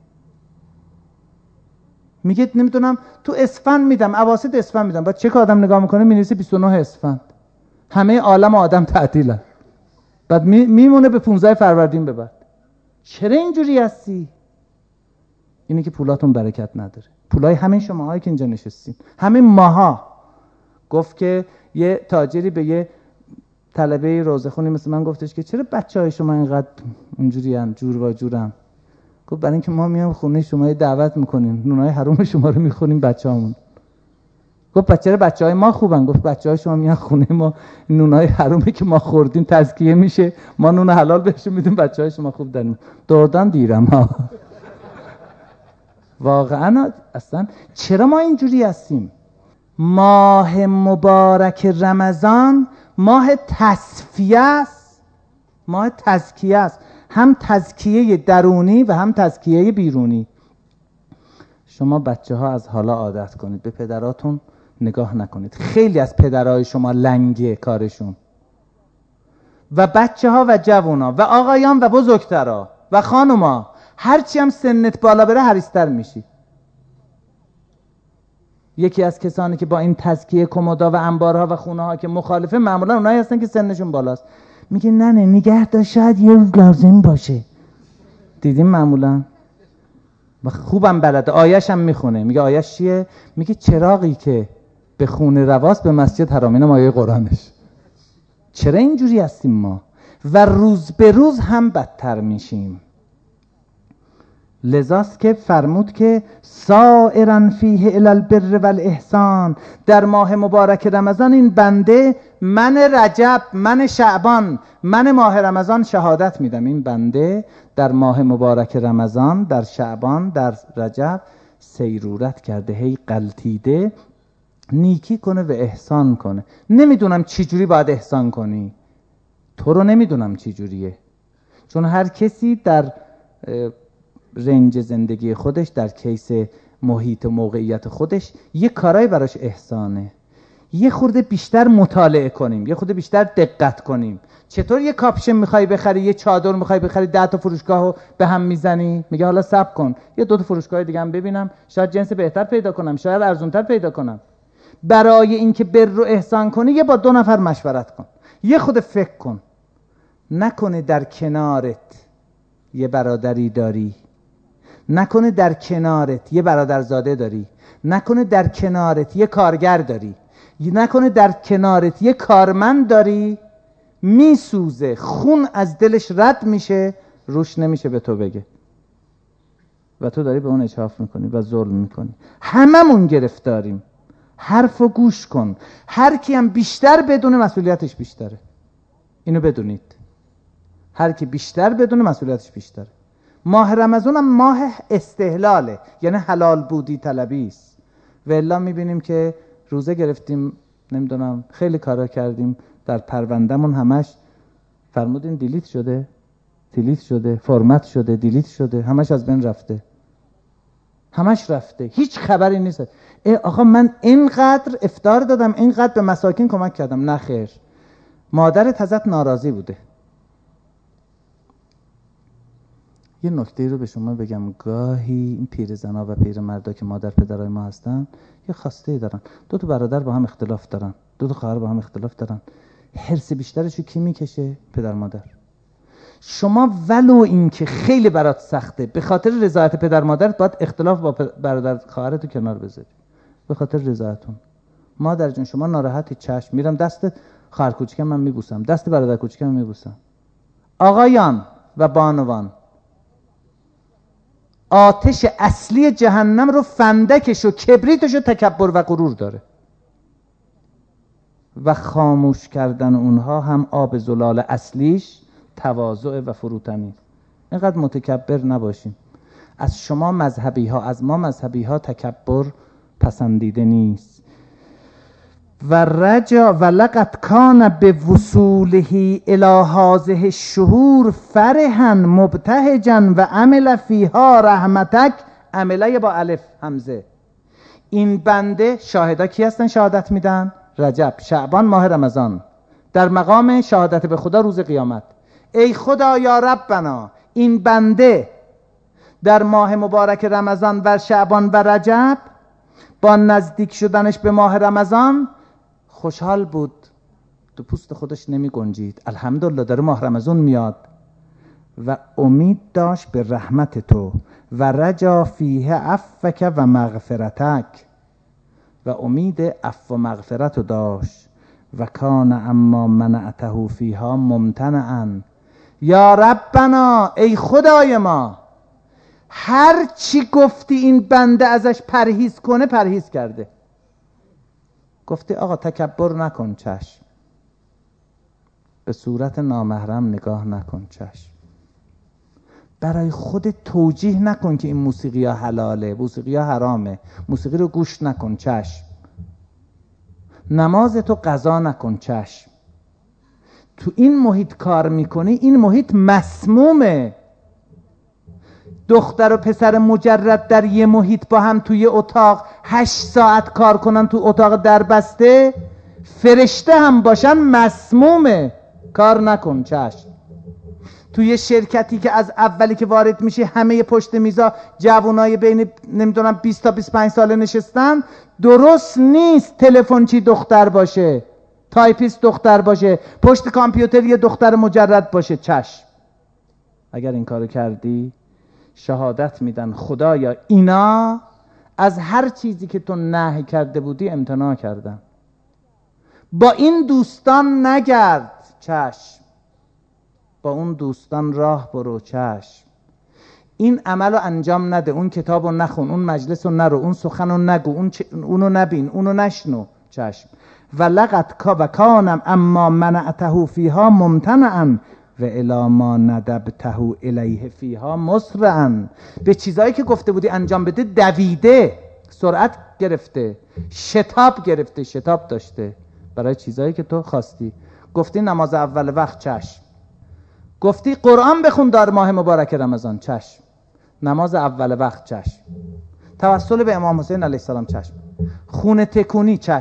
میگه نمیدونم تو اسفند میدم، اواسط اسفند میدم، بعد چک آدم نگاه میکنه مینویسه بیست و نه اسفند، همه عالم آدم تعطیلن، بعد می میمونه به پانزده فروردین به بعد. چرا اینجوری هستی؟ اینه که پولاتون برکت نداره. پولای همین شماهایی که اینجا نشستین، همین ماها. گفت که یه تاجری به یه طلبه روزه خونی مثل من گفتش که چرا بچهای شما اینقدر اونجوری ان، جور و جورن؟ گفت برای اینکه ما میام خونه شما دعوت میکنیم، نونای حروم شما رو میخوریم بچه‌هامون. گفت بچه چرا بچهای ما خوبن؟ گفت بچهای شما میان خونه ما نونای حرومی که ما خوردیم تزکیه میشه، ما نون حلال بهشون میدیم، بچهای شما خوب دارن. دردان دیرم ها. واقعا اصلا چرا ما اینجوری هستیم؟ ماه مبارک رمضان ماه تصفیه است، ماه تزکیه است، هم تزکیه درونی و هم تزکیه بیرونی. شما بچه ها از حالا عادت کنید، به پدراتون نگاه نکنید. خیلی از پدرهای شما لنگه کارشون، و بچه ها و جوونا و آقایان و بزرگترها و خانوما، هرچی هم سنت بالا بره حریص‌تر میشی. یکی از کسانی که با این تزکیه کمودا و انبارها و خونه ها که مخالفه، معمولا اونایی هستن که سنشون بالاست. میگه نه نه نگه دار شاید یه روز لازم باشه. دیدیم معمولا و خوبم بلده، آیش هم میخونه. میگه آیش چیه؟ میگه چراغی که به خونه رواست به مسجد حرام. اینم آیه قرآنش. چرا اینجوری هستیم ما؟ و روز به روز هم بدتر میشیم. لذاست که فرمود که سائرا فیه الی البر والاحسان، در ماه مبارک رمضان این بنده، من رجب، من شعبان، من ماه رمضان شهادت میدم، این بنده در ماه مبارک رمضان، در شعبان، در رجب سیرورت کرده، هی غلطیده، نیکی کنه و احسان کنه. نمیدونم چی جوری باید احسان کنی، تو رو نمیدونم چی جوریه، چون هر کسی در رنج زندگی خودش، در کیس محیط و موقعیت خودش، یه کارایی براش احسانه. یه خورده بیشتر مطالعه کنیم، یه خورده بیشتر دقت کنیم. چطور یه کاپشن میخوای بخری، یه چادر میخوای بخری، ده تا فروشگاهو به هم میزنی؟ میگه حالا صبر کن یه دو تا فروشگاه دیگه هم ببینم، شاید جنس بهتر پیدا کنم، شاید ارزان‌تر پیدا کنم. برای اینکه بر رو احسان کنی یه با دو نفر مشورت کن، یه خود فکر کن. نکنه در کنارت یه برادری داری، نکنه در کنارت یه برادرزاده داری، نکنه در کنارت یه کارگر داری، نکنه در کنارت یه کارمند داری میسوزه، خون از دلش رد میشه، روش نمیشه به تو بگه و تو داری به اون اجحاف میکنی و ظلم میکنی. هممون گرفتاریم. حرفو گوش کن. هر کی هم بیشتر بدونه مسئولیتش بیشتره. اینو بدونید. هر کی بیشتر بدونه مسئولیتش بیشتره. ماه رمضان هم ماه استحلاله، یعنی حلال بودی طلبی است. و الا میبینیم که روزه گرفتیم، نمیدونم خیلی کارا کردیم، در پروندهمون همش فرمودین دیلیت شده، دیلیت شده، فرمت شده، دیلیت شده، همش از بین رفته، همش رفته، هیچ خبری نیست. ای آقا من اینقدر افطار دادم، اینقدر به مساکین کمک کردم. نه خیر، مادرت ازت ناراضی بوده. یه نکته رو به شما بگم، گاهی این پیرزنا و پیرمردا که مادر پدرای ما هستن یه خواسته دارن، دو تا برادر با هم اختلاف دارن، دو تا خواهر با هم اختلاف دارن، حرص بیشترشو کی میکشه؟ پدر مادر. شما ولو این که خیلی برات سخته، به خاطر رضایت پدر مادرت باید اختلاف با برادر خواهرت رو کنار بذاری، به خاطر رضایتون. مادر جون شما ناراحتی، چشم، میرم دست خواهر کوچیکم من میبوسم، دست برادر کوچیکم میبوسم. آقایان و بانوان، آتش اصلی جهنم رو فندکش و کبریتش و تکبر و غرور داره و خاموش کردن اونها هم آب زلال اصلیش تواضع و فروتنی. اینقدر متکبر نباشیم. از شما مذهبی ها، از ما مذهبی ها تکبر پسندیده نیست. و رجا و لقد کان به وصوله الی هذه الشهور فرحا مبتهجا و عمل فیها رحمتک، عمله با الف همزه. این بنده، شاهدا کی هستن شهادت میدن؟ رجب، شعبان، ماه رمضان، در مقام شهادت به خدا روز قیامت. ای خدا یا ربنا، این بنده در ماه مبارک رمضان و شعبان و رجب با نزدیک شدنش به ماه رمضان خوشحال بود، تو پوست خودش نمی گنجید. الحمدلله داره ماه رمضان میاد و امید داشت به رحمت تو و رجا فیه عفوک و مغفرتک، و امید عفو و مغفرت رو داشت. و کان اما منعته فیها ممتنعا، یا ربنا، ای خدای ما، هر چی گفتی این بنده ازش پرهیز کنه پرهیز کرده. گفتی آقا تکبر نکن، چشم. به صورت نامحرم نگاه نکن، چشم. برای خودت توجیه نکن که این موسیقی ها حلاله، موسیقی ها حرامه، موسیقی رو گوش نکن، چشم. نماز تو قضا نکن، چشم. تو این محیط کار میکنی، این محیط مسمومه. دختر و پسر مجرد در یه محیط با هم توی اتاق هشت ساعت کار کنن، تو اتاق در بسته، فرشته هم باشن، مسمومه. کار نکن، چشم. توی شرکتی که از اولی که وارد میشه همه پشت میزا جوانای بین نمیدونم بیست تا بیست و پنج ساله نشستن، درست نیست تلفنچی دختر باشه، تایپیست دختر باشه، پشت کامپیوتر یه دختر مجرد باشه، چشم. اگر این کارو کردی شهادت میدن خدایا اینا از هر چیزی که تو نهی کرده بودی امتناع کردن. با این دوستان نگرد، چشم. با اون دوستان راه برو، چشم. این عملو انجام نده، اون کتابو نخون، اون مجلسو نرو، اون سخنو نگو، اون چ... اونو نبین، اونو نشنو، چشم. و لقد کا و کانم اما منعته فیها ممتنعا و الی ما ندبته الیه فیها مسرعا. به چیزایی که گفته بودی انجام بده دویده، سرعت گرفته، شتاب گرفته، شتاب داشته برای چیزایی که تو خواستی. گفتی نماز اول وقت، چشم. گفتی قرآن بخون در ماه مبارک رمضان، چشم. نماز اول وقت، چشم. توسل به امام حسین علیه السلام، چشم. خون تکونی، چشم.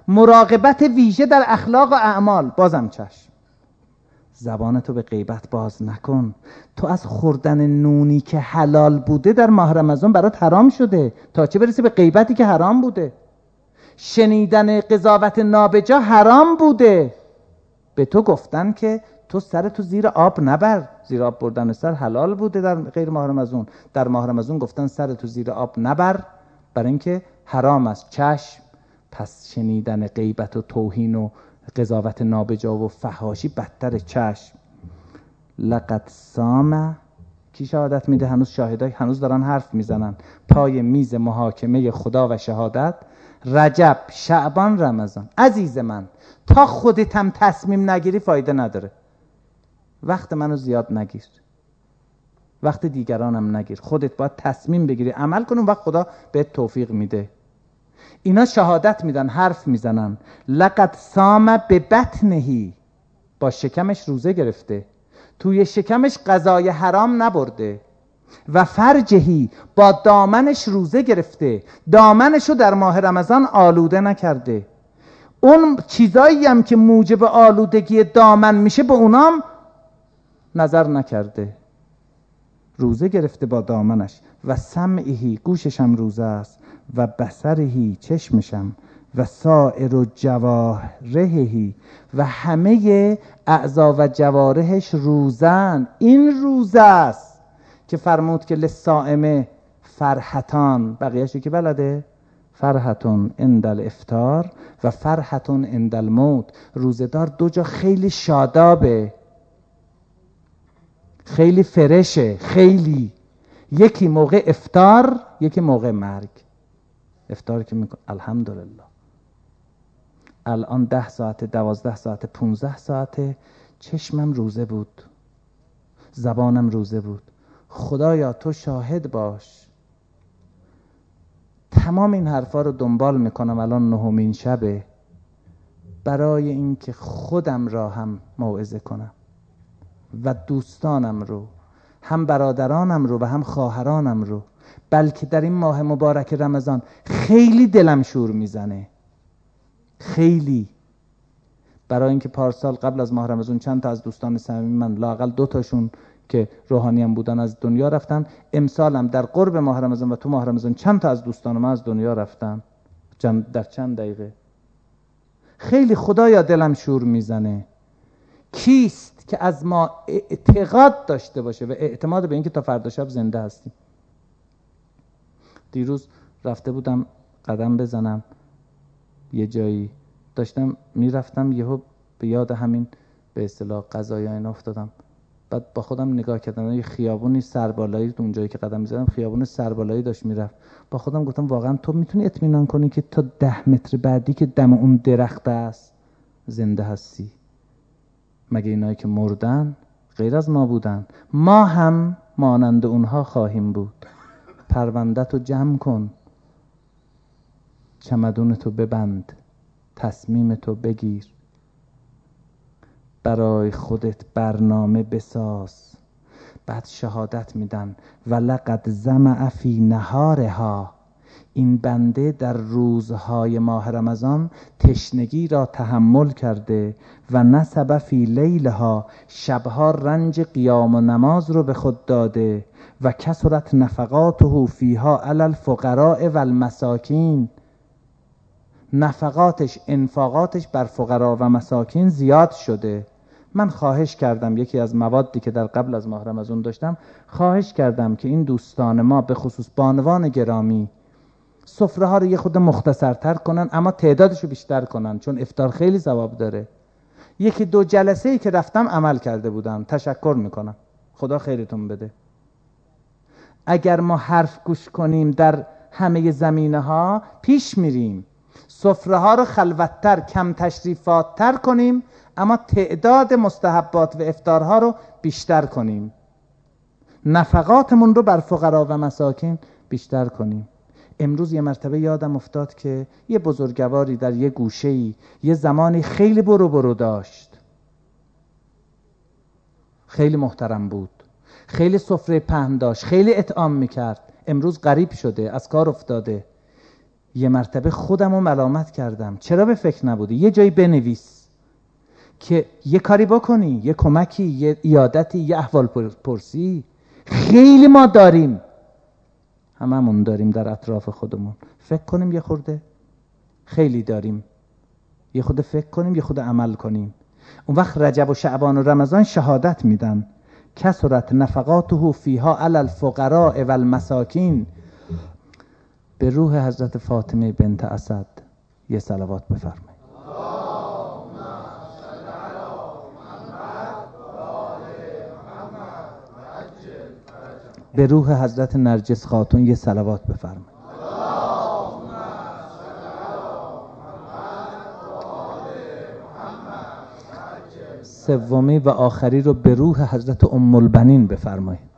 مراقبت ویژه در اخلاق و اعمال، بازم چشم. زبانتو به غیبت باز نکن. تو از خوردن نونی که حلال بوده در ماه رمضان برات حرام شده، تا چه برسه به غیبتی که حرام بوده. شنیدن قضاوت نابجا حرام بوده، به تو گفتن که تو سرتو زیر آب نبر. زیر آب بردن سر حلال بوده در غیر ماه رمضان، در ماه رمضان گفتن سرتو زیر آب نبر برای اینکه حرام است. چشم. پس شنیدن غیبت و توهین و قضاوت نابجا و فحاشی بدتر. چشم. لقد سام، کی شهادت میده؟ هنوز شاهدای هنوز دارن حرف میزنن. پای میز محاکمه خدا و شهادت، رجب، شعبان، رمضان. عزیز من، تا خودت هم تصمیم نگیری فایده نداره. وقت منو زیاد نگیر، وقت دیگرانم نگیر. خودت باید تصمیم بگیری، عمل کن، اون وقت خدا بهت توفیق میده. اینا شهادت میدن، حرف میزنن. لقد سام به بطنهی، با شکمش روزه گرفته، توی شکمش غذای حرام نبرده. و فرجهی، با دامنش روزه گرفته، دامنشو در ماه رمضان آلوده نکرده. اون چیزایی هم که موجب آلودگی دامن میشه به اونام نظر نکرده، روزه گرفته با دامنش. و سمعهی، گوشش هم روزه است. و بصرهی، چشمشم. و سائر جوارحهی، و همه اعضا و جوارحش روزن. این روزه است که فرمود که للصائم فرحتان، بقیه‌شو که بلده، فرحتون عند الافطار و فرحتون عند الموت. روزه‌دار دو جا خیلی شادابه، خیلی فرشه، خیلی. یکی موقع افطار، یکی موقع مرگ. افطار که میکن الحمدلله، الان ده ساعت، دوازده ساعت، پونزده ساعت چشمم روزه بود، زبانم روزه بود. خدایا تو شاهد باش. تمام این حرفا رو دنبال میکنم الان نهمین شبه، برای اینکه خودم را هم موعظه کنم و دوستانم رو، هم برادرانم رو و هم خواهرانم رو. بلکه در این ماه مبارک رمضان خیلی دلم شور میزنه، خیلی. برای اینکه پارسال قبل از ماه رمضان چند تا از دوستان صمیمی من، لااقل دو تاشون که روحانی هم بودن، از دنیا رفتن. امسالم در قرب ماه رمضان و تو ماه رمضان چند تا از دوستان من از دنیا رفتن در چند دقیقه. خیلی خدایا دلم شور میزنه. کیست که از ما اعتقاد داشته باشه و اعتماد به اینکه تا فردا شب زنده هستیم؟ دیروز رفته بودم قدم بزنم یه جایی، داشتم میرفتم، یهو به یاد همین به اصطلاح قضایا اینا افتادم. بعد با خودم نگاه کردم، یه خیابونی سربالایی اون جایی که قدم میزدم، خیابون سربالایی داشت میرفت. با خودم گفتم واقعا تو میتونی اطمینان کنی که تا ده متر بعدی که دم اون درخت است زنده هستی؟ مگه اینایی که مردن غیر از ما بودن؟ ما هم مانند اونها خواهیم بود. پرونده‌تو جمع کن، چمدونتو ببند، تصمیمتو بگیر، برای خودت برنامه بساز. بعد شهادت میدن ولقد ظمأ فی نهارها، این بنده در روزهای ماه رمضان تشنگی را تحمل کرده و نصب فی لیلها، شبها رنج قیام و نماز رو به خود داده و کثرت نفقاته فیها علی الفقراء و المساکین، نفقاتش، انفاقاتش بر فقرا و مساکین زیاد شده. من خواهش کردم، یکی از موادی که در قبل از ماه رمضان داشتم، خواهش کردم که این دوستان ما به خصوص بانوان گرامی سفره ها رو یه خود مختصرتر کنن اما تعدادش رو بیشتر کنن، چون افطار خیلی ثواب داره. یکی دو جلسه ای که رفتم عمل کرده بودم، تشکر میکنم، خدا خیرتون بده. اگر ما حرف گوش کنیم در همه زمینه ها پیش میریم، سفره ها رو خلوتتر، کم تشریفاتتر کنیم اما تعداد مستحبات و افطارها رو بیشتر کنیم، نفقاتمون رو بر فقرا و مساکین بیشتر کنیم. امروز یه مرتبه یادم افتاد که یه بزرگواری در یه گوشه‌ای یه زمانی خیلی برو برو داشت، خیلی محترم بود، خیلی سفره پهن داشت، خیلی اطعام میکرد. امروز غریب شده، از کار افتاده. یه مرتبه خودم رو ملامت کردم، چرا به فکر نبودی؟ یه جایی بنویس که یه کاری بکنی، یه کمکی، یه ایادتی، یه احوال پرسی. خیلی ما داریم، هممون داریم در اطراف خودمون. فکر کنیم یه خورده، خیلی داریم، یه خورده فکر کنیم، یه خورده عمل کنیم. اون وقت رجب و شعبان و رمضان شهادت میدن کثرت نفقاته فیها علی الفقراء و المساکین. به روح حضرت فاطمه بنت اسد یه صلوات بفرمایید. به روح حضرت نرجس خاتون یه صلوات بفرمایید. سومی و آخری رو به روح حضرت ام البنین بفرمایید.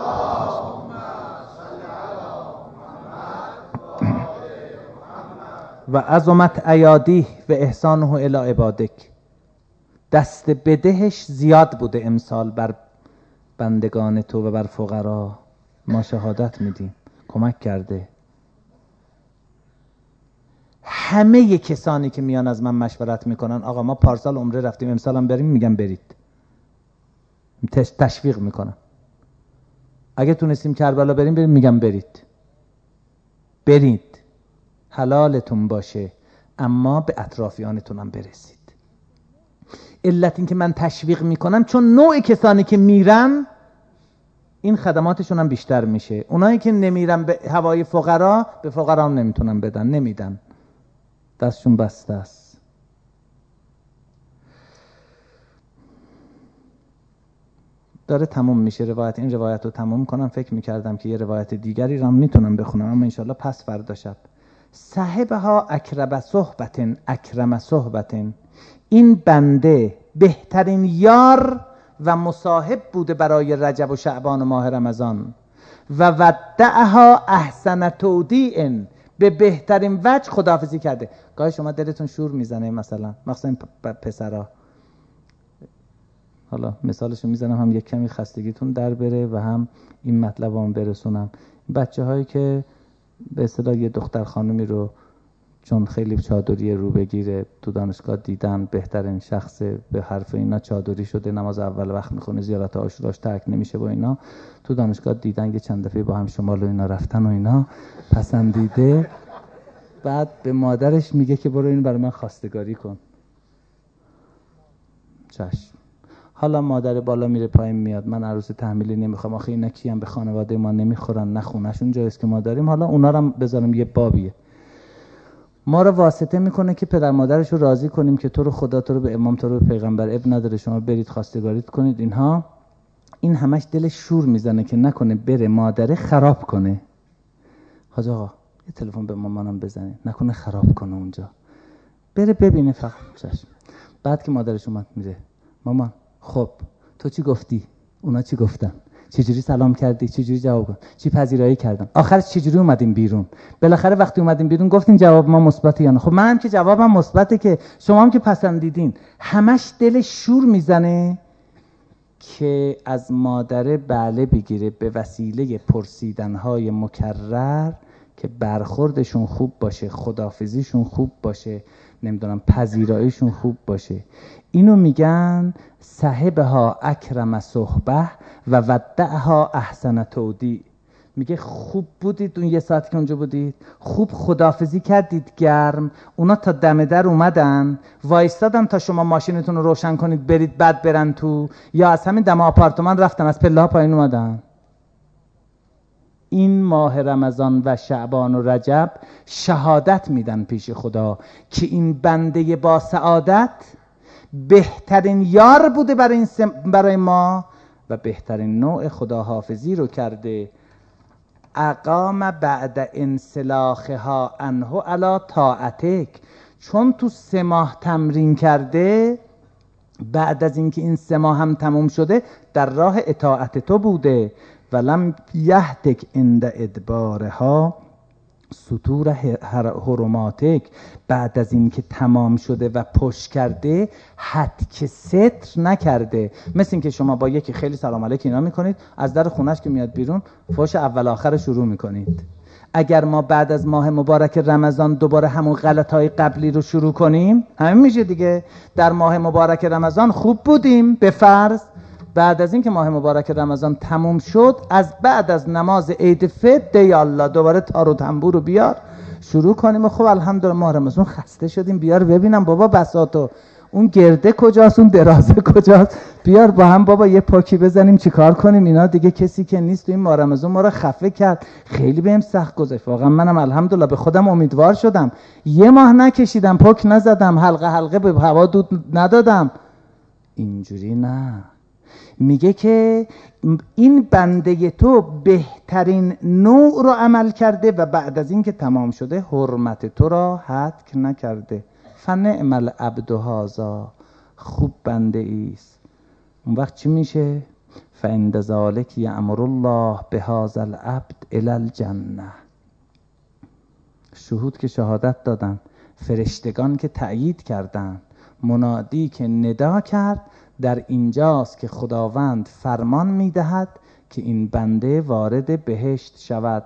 و عظمت ایادیه و احسانه الی عبادک. دست بدهش زیاد بوده امسال بر بندگان تو و بر فقرا. ما شهادت میدیم کمک کرده. همه کسانی که میان از من مشورت میکنن آقا ما پارسال عمره رفتیم امسال هم بریم، میگم برید، تشویق میکنم. اگه تونستیم کربلا بریم بریم، میگم برید برید، حلالتون باشه، اما به اطرافیانتون هم برسید. علت این که من تشویق میکنم چون نوع کسانی که میرن این خدماتشون هم بیشتر میشه. اونایی که نمیرن به هوای فقرا، به فقرا هم نمیتونن بدن، نمیدن، دستشون بسته است. داره تموم میشه روایت. این روایت رو تموم کنم. فکر میکردم که یه روایت دیگری رو میتونم بخونم، اما انشالله پس فردا شب. صاحبها اکرم صحبتن اکرم صحبتن. این بنده بهترین یار و مصاحب بوده برای رجب و شعبان و ماه رمضان. و ودعها احسن تودیع، به بهترین وجه خداحافظی کرده. گاهی شما دلتون شور میزنه، مثلا مخصوصا این پسرا، حالا مثالشو میزنم هم یک کمی خستگیتون در بره و هم این مطلب هم برسونم. بچه هایی که به اصطلاح یه دختر خانومی رو چون خیلی چادری رو بگیره تو دانشگاه دیدن، بهترین شخص به حرف اینا چادری شده، نماز اول وقت میخونه، زیارت عاشوراش ترک نمیشه با اینا، تو دانشگاه دیدن، یه چند دفعه با هم شمال و اینا رفتن و اینا پسندیده، بعد به مادرش میگه که برو این برای من خواستگاری کن. چشم. حالا مادر بالا میره پایین میاد، من عروس تحمیلی نمیخوام، آخه اینا کیم، به خانواده ما نمیخورن، نه خونه‌شون جاییست که ما داریم، حالا اونا رو هم بذارم یه بابیه. ما رو واسطه میکنه که پدر مادرش رو راضی کنیم که تو رو خدا، تو رو به امام، تو رو به پیغمبر، اب نداره شما برید خواستگاریت کنید. اینها این همش دلش شور میزنه که نکنه بره مادره خراب کنه. حاج آقا یه تلفن به مامانم بزنید، نکنه خراب کنه اونجا، بره ببینه فقط. چشم. بعد که مادرش اومد میره، مامان خب تو چی گفتی؟ اونا چی گفتن؟ چجوری سلام کردی؟ چجوری جواب کردی؟ چی پذیرایی کردن؟ آخرش چجوری اومدیم بیرون؟ بالاخره وقتی اومدیم بیرون گفتین جواب ما مثبته یا نه؟ خب منم که جوابم مثبته، که شما هم که پسندیدین. همش دل شور میزنه که از مادر بله بگیره به وسیله پرسیدنهای مکرر که برخوردشون خوب باشه، خداحافظیشون خوب باشه، نمیدونم پذیراییشون خوب باشه. اینو میگن صاحبها اکرم صحبه و ودعها احسن تودیع. میگه خوب بودید اون یه ساعت که اونجا بودید، خوب خداحافظی کردید گرم، اونا تا دم در اومدن وایستادن تا شما ماشینتون رو روشن کنید برید بعد برن تو، یا از همین دم آپارتمان رفتن از پله ها پایین اومدن. این ماه رمضان و شعبان و رجب شهادت میدن پیش خدا که این بنده با سعادت بهترین یار بوده برای, این سم... برای ما و بهترین نوع خداحافظی رو کرده. اقام بعد انسلاخها عنه علی طاعتک. چون تو سه ماه تمرین کرده، بعد از اینکه این سه ماه هم تموم شده در راه اطاعت تو بوده. ولم یهتک عند ادبارها سطور حرماتک بعد از این که تمام شده و پشت کرده حد که ستر نکرده. مثل این که شما با یکی خیلی سلام علیک اینا میکنید، از در خونش که میاد بیرون فحش اول آخر شروع میکنید. اگر ما بعد از ماه مبارک رمضان دوباره همون غلطهای قبلی رو شروع کنیم، همین میشه دیگه. در ماه مبارک رمضان خوب بودیم به فرض، بعد از این که ماه مبارک رمضان تموم شد، از بعد از نماز عید فطر یا الله دوباره تار و تنبور رو بیار شروع کنیم و خب الحمدلله ماه رمضان خسته شدیم، بیار ببینم بابا بساطو اون گرده کجاست، اون درازه کجاست، بیار با هم بابا یه پاکی بزنیم چیکار کنیم. اینا دیگه کسی که نیست تو این ماه رمضان ما رو خفه کرد، خیلی بهم سخت گذشت. واقعا منم الحمدلله به خودم امیدوار شدم، یه ماه نکشیدم، پاک نزدم، حلقه حلقه به هوا دود ندادم. اینجوری نه، میگه که این بنده تو بهترین نوع رو عمل کرده و بعد از این که تمام شده حرمت تو را هتک نکرده. فنعم العبد هذا، خوب بنده ایست. اون وقت چی میشه؟ فعند ذلک یأمر الله بهذا العبد الی الجنه. شهود که شهادت دادن، فرشتگان که تأیید کردن، منادی که ندا کرد، در اینجاست که خداوند فرمان میدهد که این بنده وارد بهشت شود.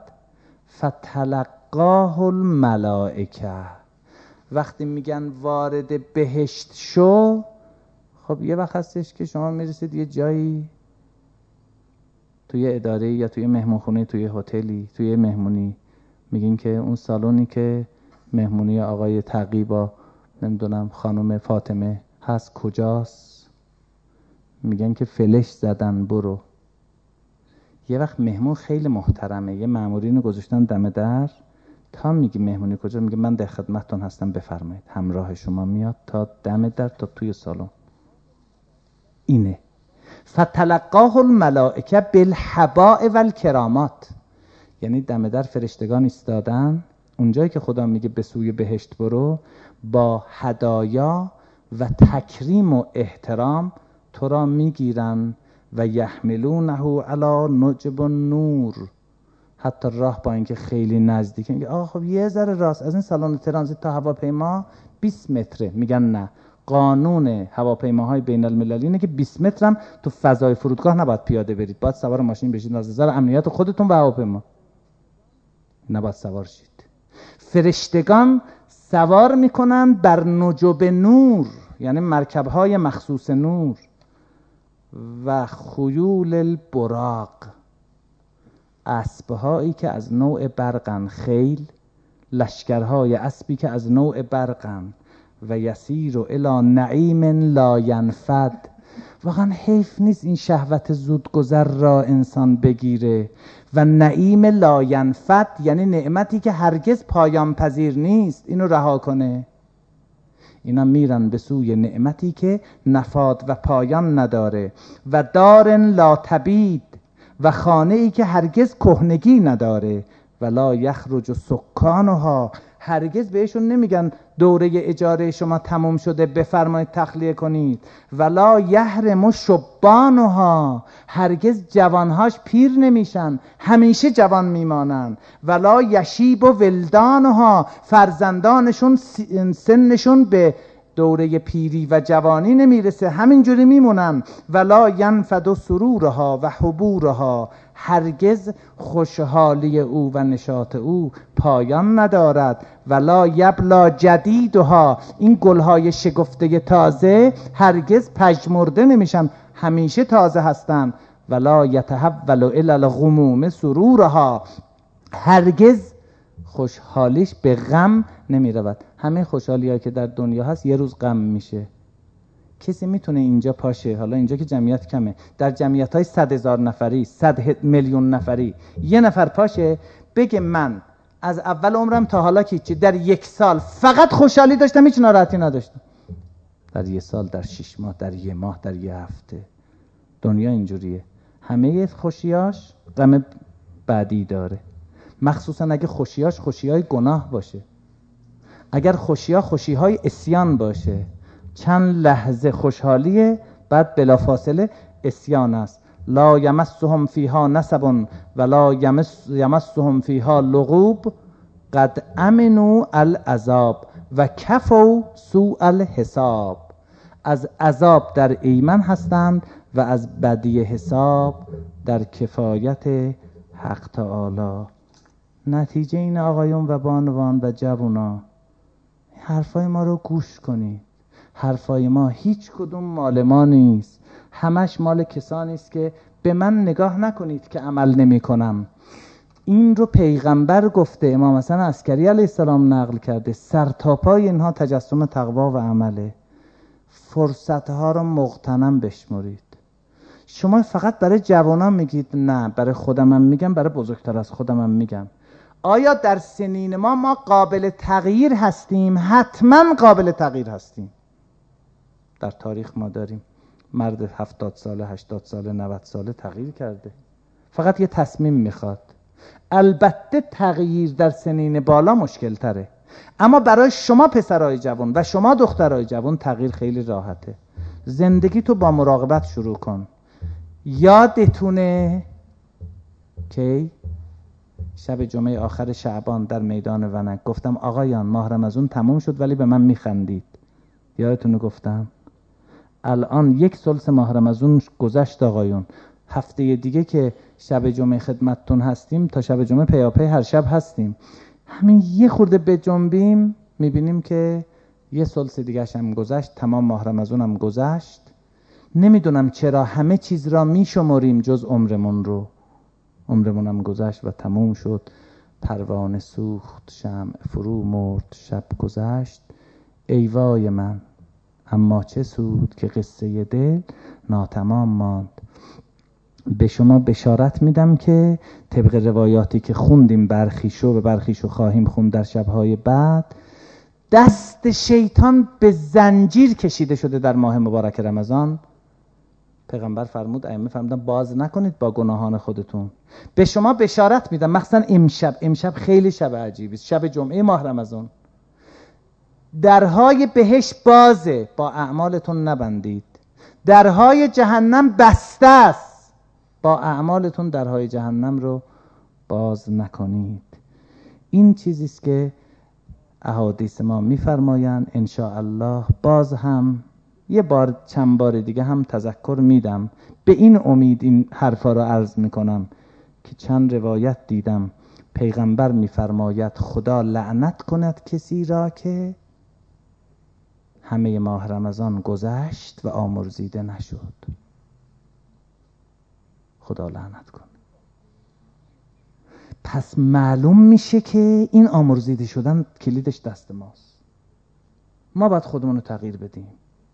فتلقاه الملائکه. وقتی میگن وارد بهشت شو، خب یه وقت هستش که شما میرسید یه جایی توی اداره یا توی مهمونخونه، توی هتلی، توی مهمونی، میگین که اون سالونی که مهمونی آقای تقی با نمیدونم خانم فاطمه هست کجاست؟ میگن که فلش زدن برو. یه وقت مهمون خیلی محترمه، یه مامورینو گذاشتن دم در، تا میگه مهمونی کجا، میگه من در خدمتتون هستم بفرمایید، همراه شما میاد تا دم در تا توی سالن. اینه فتلقاه الملائکه بالحباء والکرامات، یعنی دم در فرشتگان ایستادن اونجایی که خدا میگه به سوی بهشت برو، با هدایا و تکریم و احترام تو را میگیرن و یحملونه علی نجب النور. حتی راه با اینکه خیلی نزدیکه، میگه آقا خب یه ذره راست، از این سالن ترانزیت تا هواپیما بیست متره. میگن نه، قانون هواپیماهای بین المللی اینه که بیست متر هم تو فضای فرودگاه نباید پیاده برید، باید سوار ماشین بشید، از نظر امنیت خودتون و هواپیما نباید سوار شید. فرشتگان سوار میکنن بر نجب نور، یعنی مرکبهای مخصوص نور. و خیول البراق، اسبهایی که از نوع برقن، خیل، لشکرهای اسبی که از نوع برقن. و یسیر الی نعیم لا ینفد. واقعا حیف نیست این شهوت زودگذر را انسان بگیره. و نعیم لا ینفد یعنی نعمتی که هرگز پایان پذیر نیست، اینو رها کنه. اینا میرن به سوی نعمتی که نفاد و پایان نداره. و دار لا تبید، و خانه ای که هرگز کهنگی نداره. و لا یخرج سکانها، هرگز بهشون نمیگن دوره اجاره شما تموم شده بفرمایید تخلیه کنید. ولا یحرم شبانها، هرگز جوانهاش پیر نمیشن، همیشه جوان میمانن. ولا یشیب ولدانها، فرزندانشون سنشون به دوره پیری و جوانی نمیرسه، همینجوری میمونن. ولا ینفد سرورها و حبورها، هرگز خوشحالی او و نشاط او پایان ندارد. ولا یبلا جدیدها، این گلهای شگفته تازه هرگز پژمرده نمیشن، همیشه تازه هستن. ولا یتحول الی الغموم سرورها، هرگز خوشحالیش به غم نمی رود. همه خوشحالی هایی که در دنیا هست یه روز غم میشه. کسی میتونه اینجا پاشه، حالا اینجا که جمعیت کمه، در جمعیت های صد هزار نفری، صد میلیون نفری، یه نفر پاشه بگه من از اول عمرم تا حالا که چی در یک سال فقط خوشحالی داشتم، هیچ ناراحتی نداشتم. در یک سال، در شش ماه، در یک ماه، در یک هفته. دنیا اینجوریه، همه خوشیاش غم بعدی داره. مخصوصا اگه خوشیاش خوشیای گناه باشه. اگر خوشیها خوشیهای عصیان باشه، چند لحظه خوشحالیه، بعد بلافاصله عصیان است. لا یمسهم فیها نصب ولا یمس یمسهم فیها لغوب قد امنوا العذاب و کفوا سوء الحساب. از عذاب در ایمن هستند و از بدی حساب در کفایت حق تعالی. نتیجه این آقایون و بانوان و جوونا، حرفای ما رو گوش کنید. حرفای ما هیچ کدوم مال ما نیست، همش مال کسانی است که به من نگاه نکنید که عمل نمی کنم. این رو پیغمبر گفته، امام حسن عسکری علیه السلام نقل کرده. سرتاپای اینها تجسم تقوا و عمله. فرصتها رو مغتنم بشمرید. شما فقط برای جوانان میگید؟ نه، برای خودمم میگم، برای بزرگتر از خودمم میگم. آیا در سنین ما ما قابل تغییر هستیم؟ حتما قابل تغییر هستیم. در تاریخ ما داریم مرد هفتاد ساله، هشتاد ساله، نود ساله تغییر کرده. فقط یه تصمیم میخواد. البته تغییر در سنین بالا مشکل تره، اما برای شما پسرای جوان و شما دخترای جوان تغییر خیلی راحته. زندگی تو با مراقبت شروع کن. یادتونه کی شب جمعه آخر شعبان در میدان ونک گفتم آقایان ماه رمضان تموم شد ولی به من میخندید؟ یادتونه گفتم؟ الان یک ثلث ماه رمضان گذشت آقایون. هفته دیگه که شب جمعه خدمتتون هستیم تا شب جمعه پیاپی هر شب هستیم. همین یه خورده بجنبیم میبینیم که یه ثلث دیگه هم گذشت، تمام ماه رمضان هم گذشت. نمیدونم چرا همه چیز را میشمریم جز عمرمون رو. عمرمون هم گذشت و تموم شد. پروانه سوخت، شمع فرو مرد، شب گذشت. ای وای من، اما چه سود که قصه دل ناتمام ماند. به شما بشارت میدم که طبق روایاتی که خوندیم برخیشو و برخیشو خواهیم خوند در شبهای بعد، دست شیطان به زنجیر کشیده شده در ماه مبارک رمضان. پیغمبر فرمود، ائمه فرمودن باز نکنید با گناهان خودتون. به شما بشارت میدم مخصوصا امشب، امشب خیلی شب عجیبی است، شب جمعه ماه رمضان. درهای بهشت بازه، با اعمالتون نبندید. درهای جهنم بسته است، با اعمالتون درهای جهنم رو باز نکنید. این چیزی است که احادیث ما میفرمایند. ان شاء الله باز هم یه بار چند بار دیگه هم تذکر میدم. به این امید این حرفا رو عرض میکنم که چند روایت دیدم پیغمبر میفرماید خدا لعنت کند کسی را که همه ماه رمضان گذشت و آمرزیده نشد. خدا لعنت کن. پس معلوم میشه که این آمرزیده شدن کلیدش دست ماست. ما باید خودمون رو تغییر بدیم.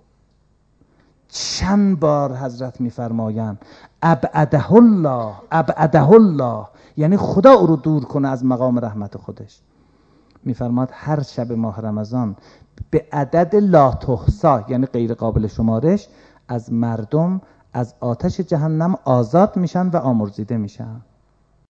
چند بار حضرت میفرمایند ابعده الله، ابعده الله، یعنی خدا او رو دور کنه از مقام رحمت خودش. میفرماد هر شب ماه رمضان به عدد لا تحصا، یعنی غیر قابل شمارش، از مردم از آتش جهنم آزاد میشن و آمرزیده میشن.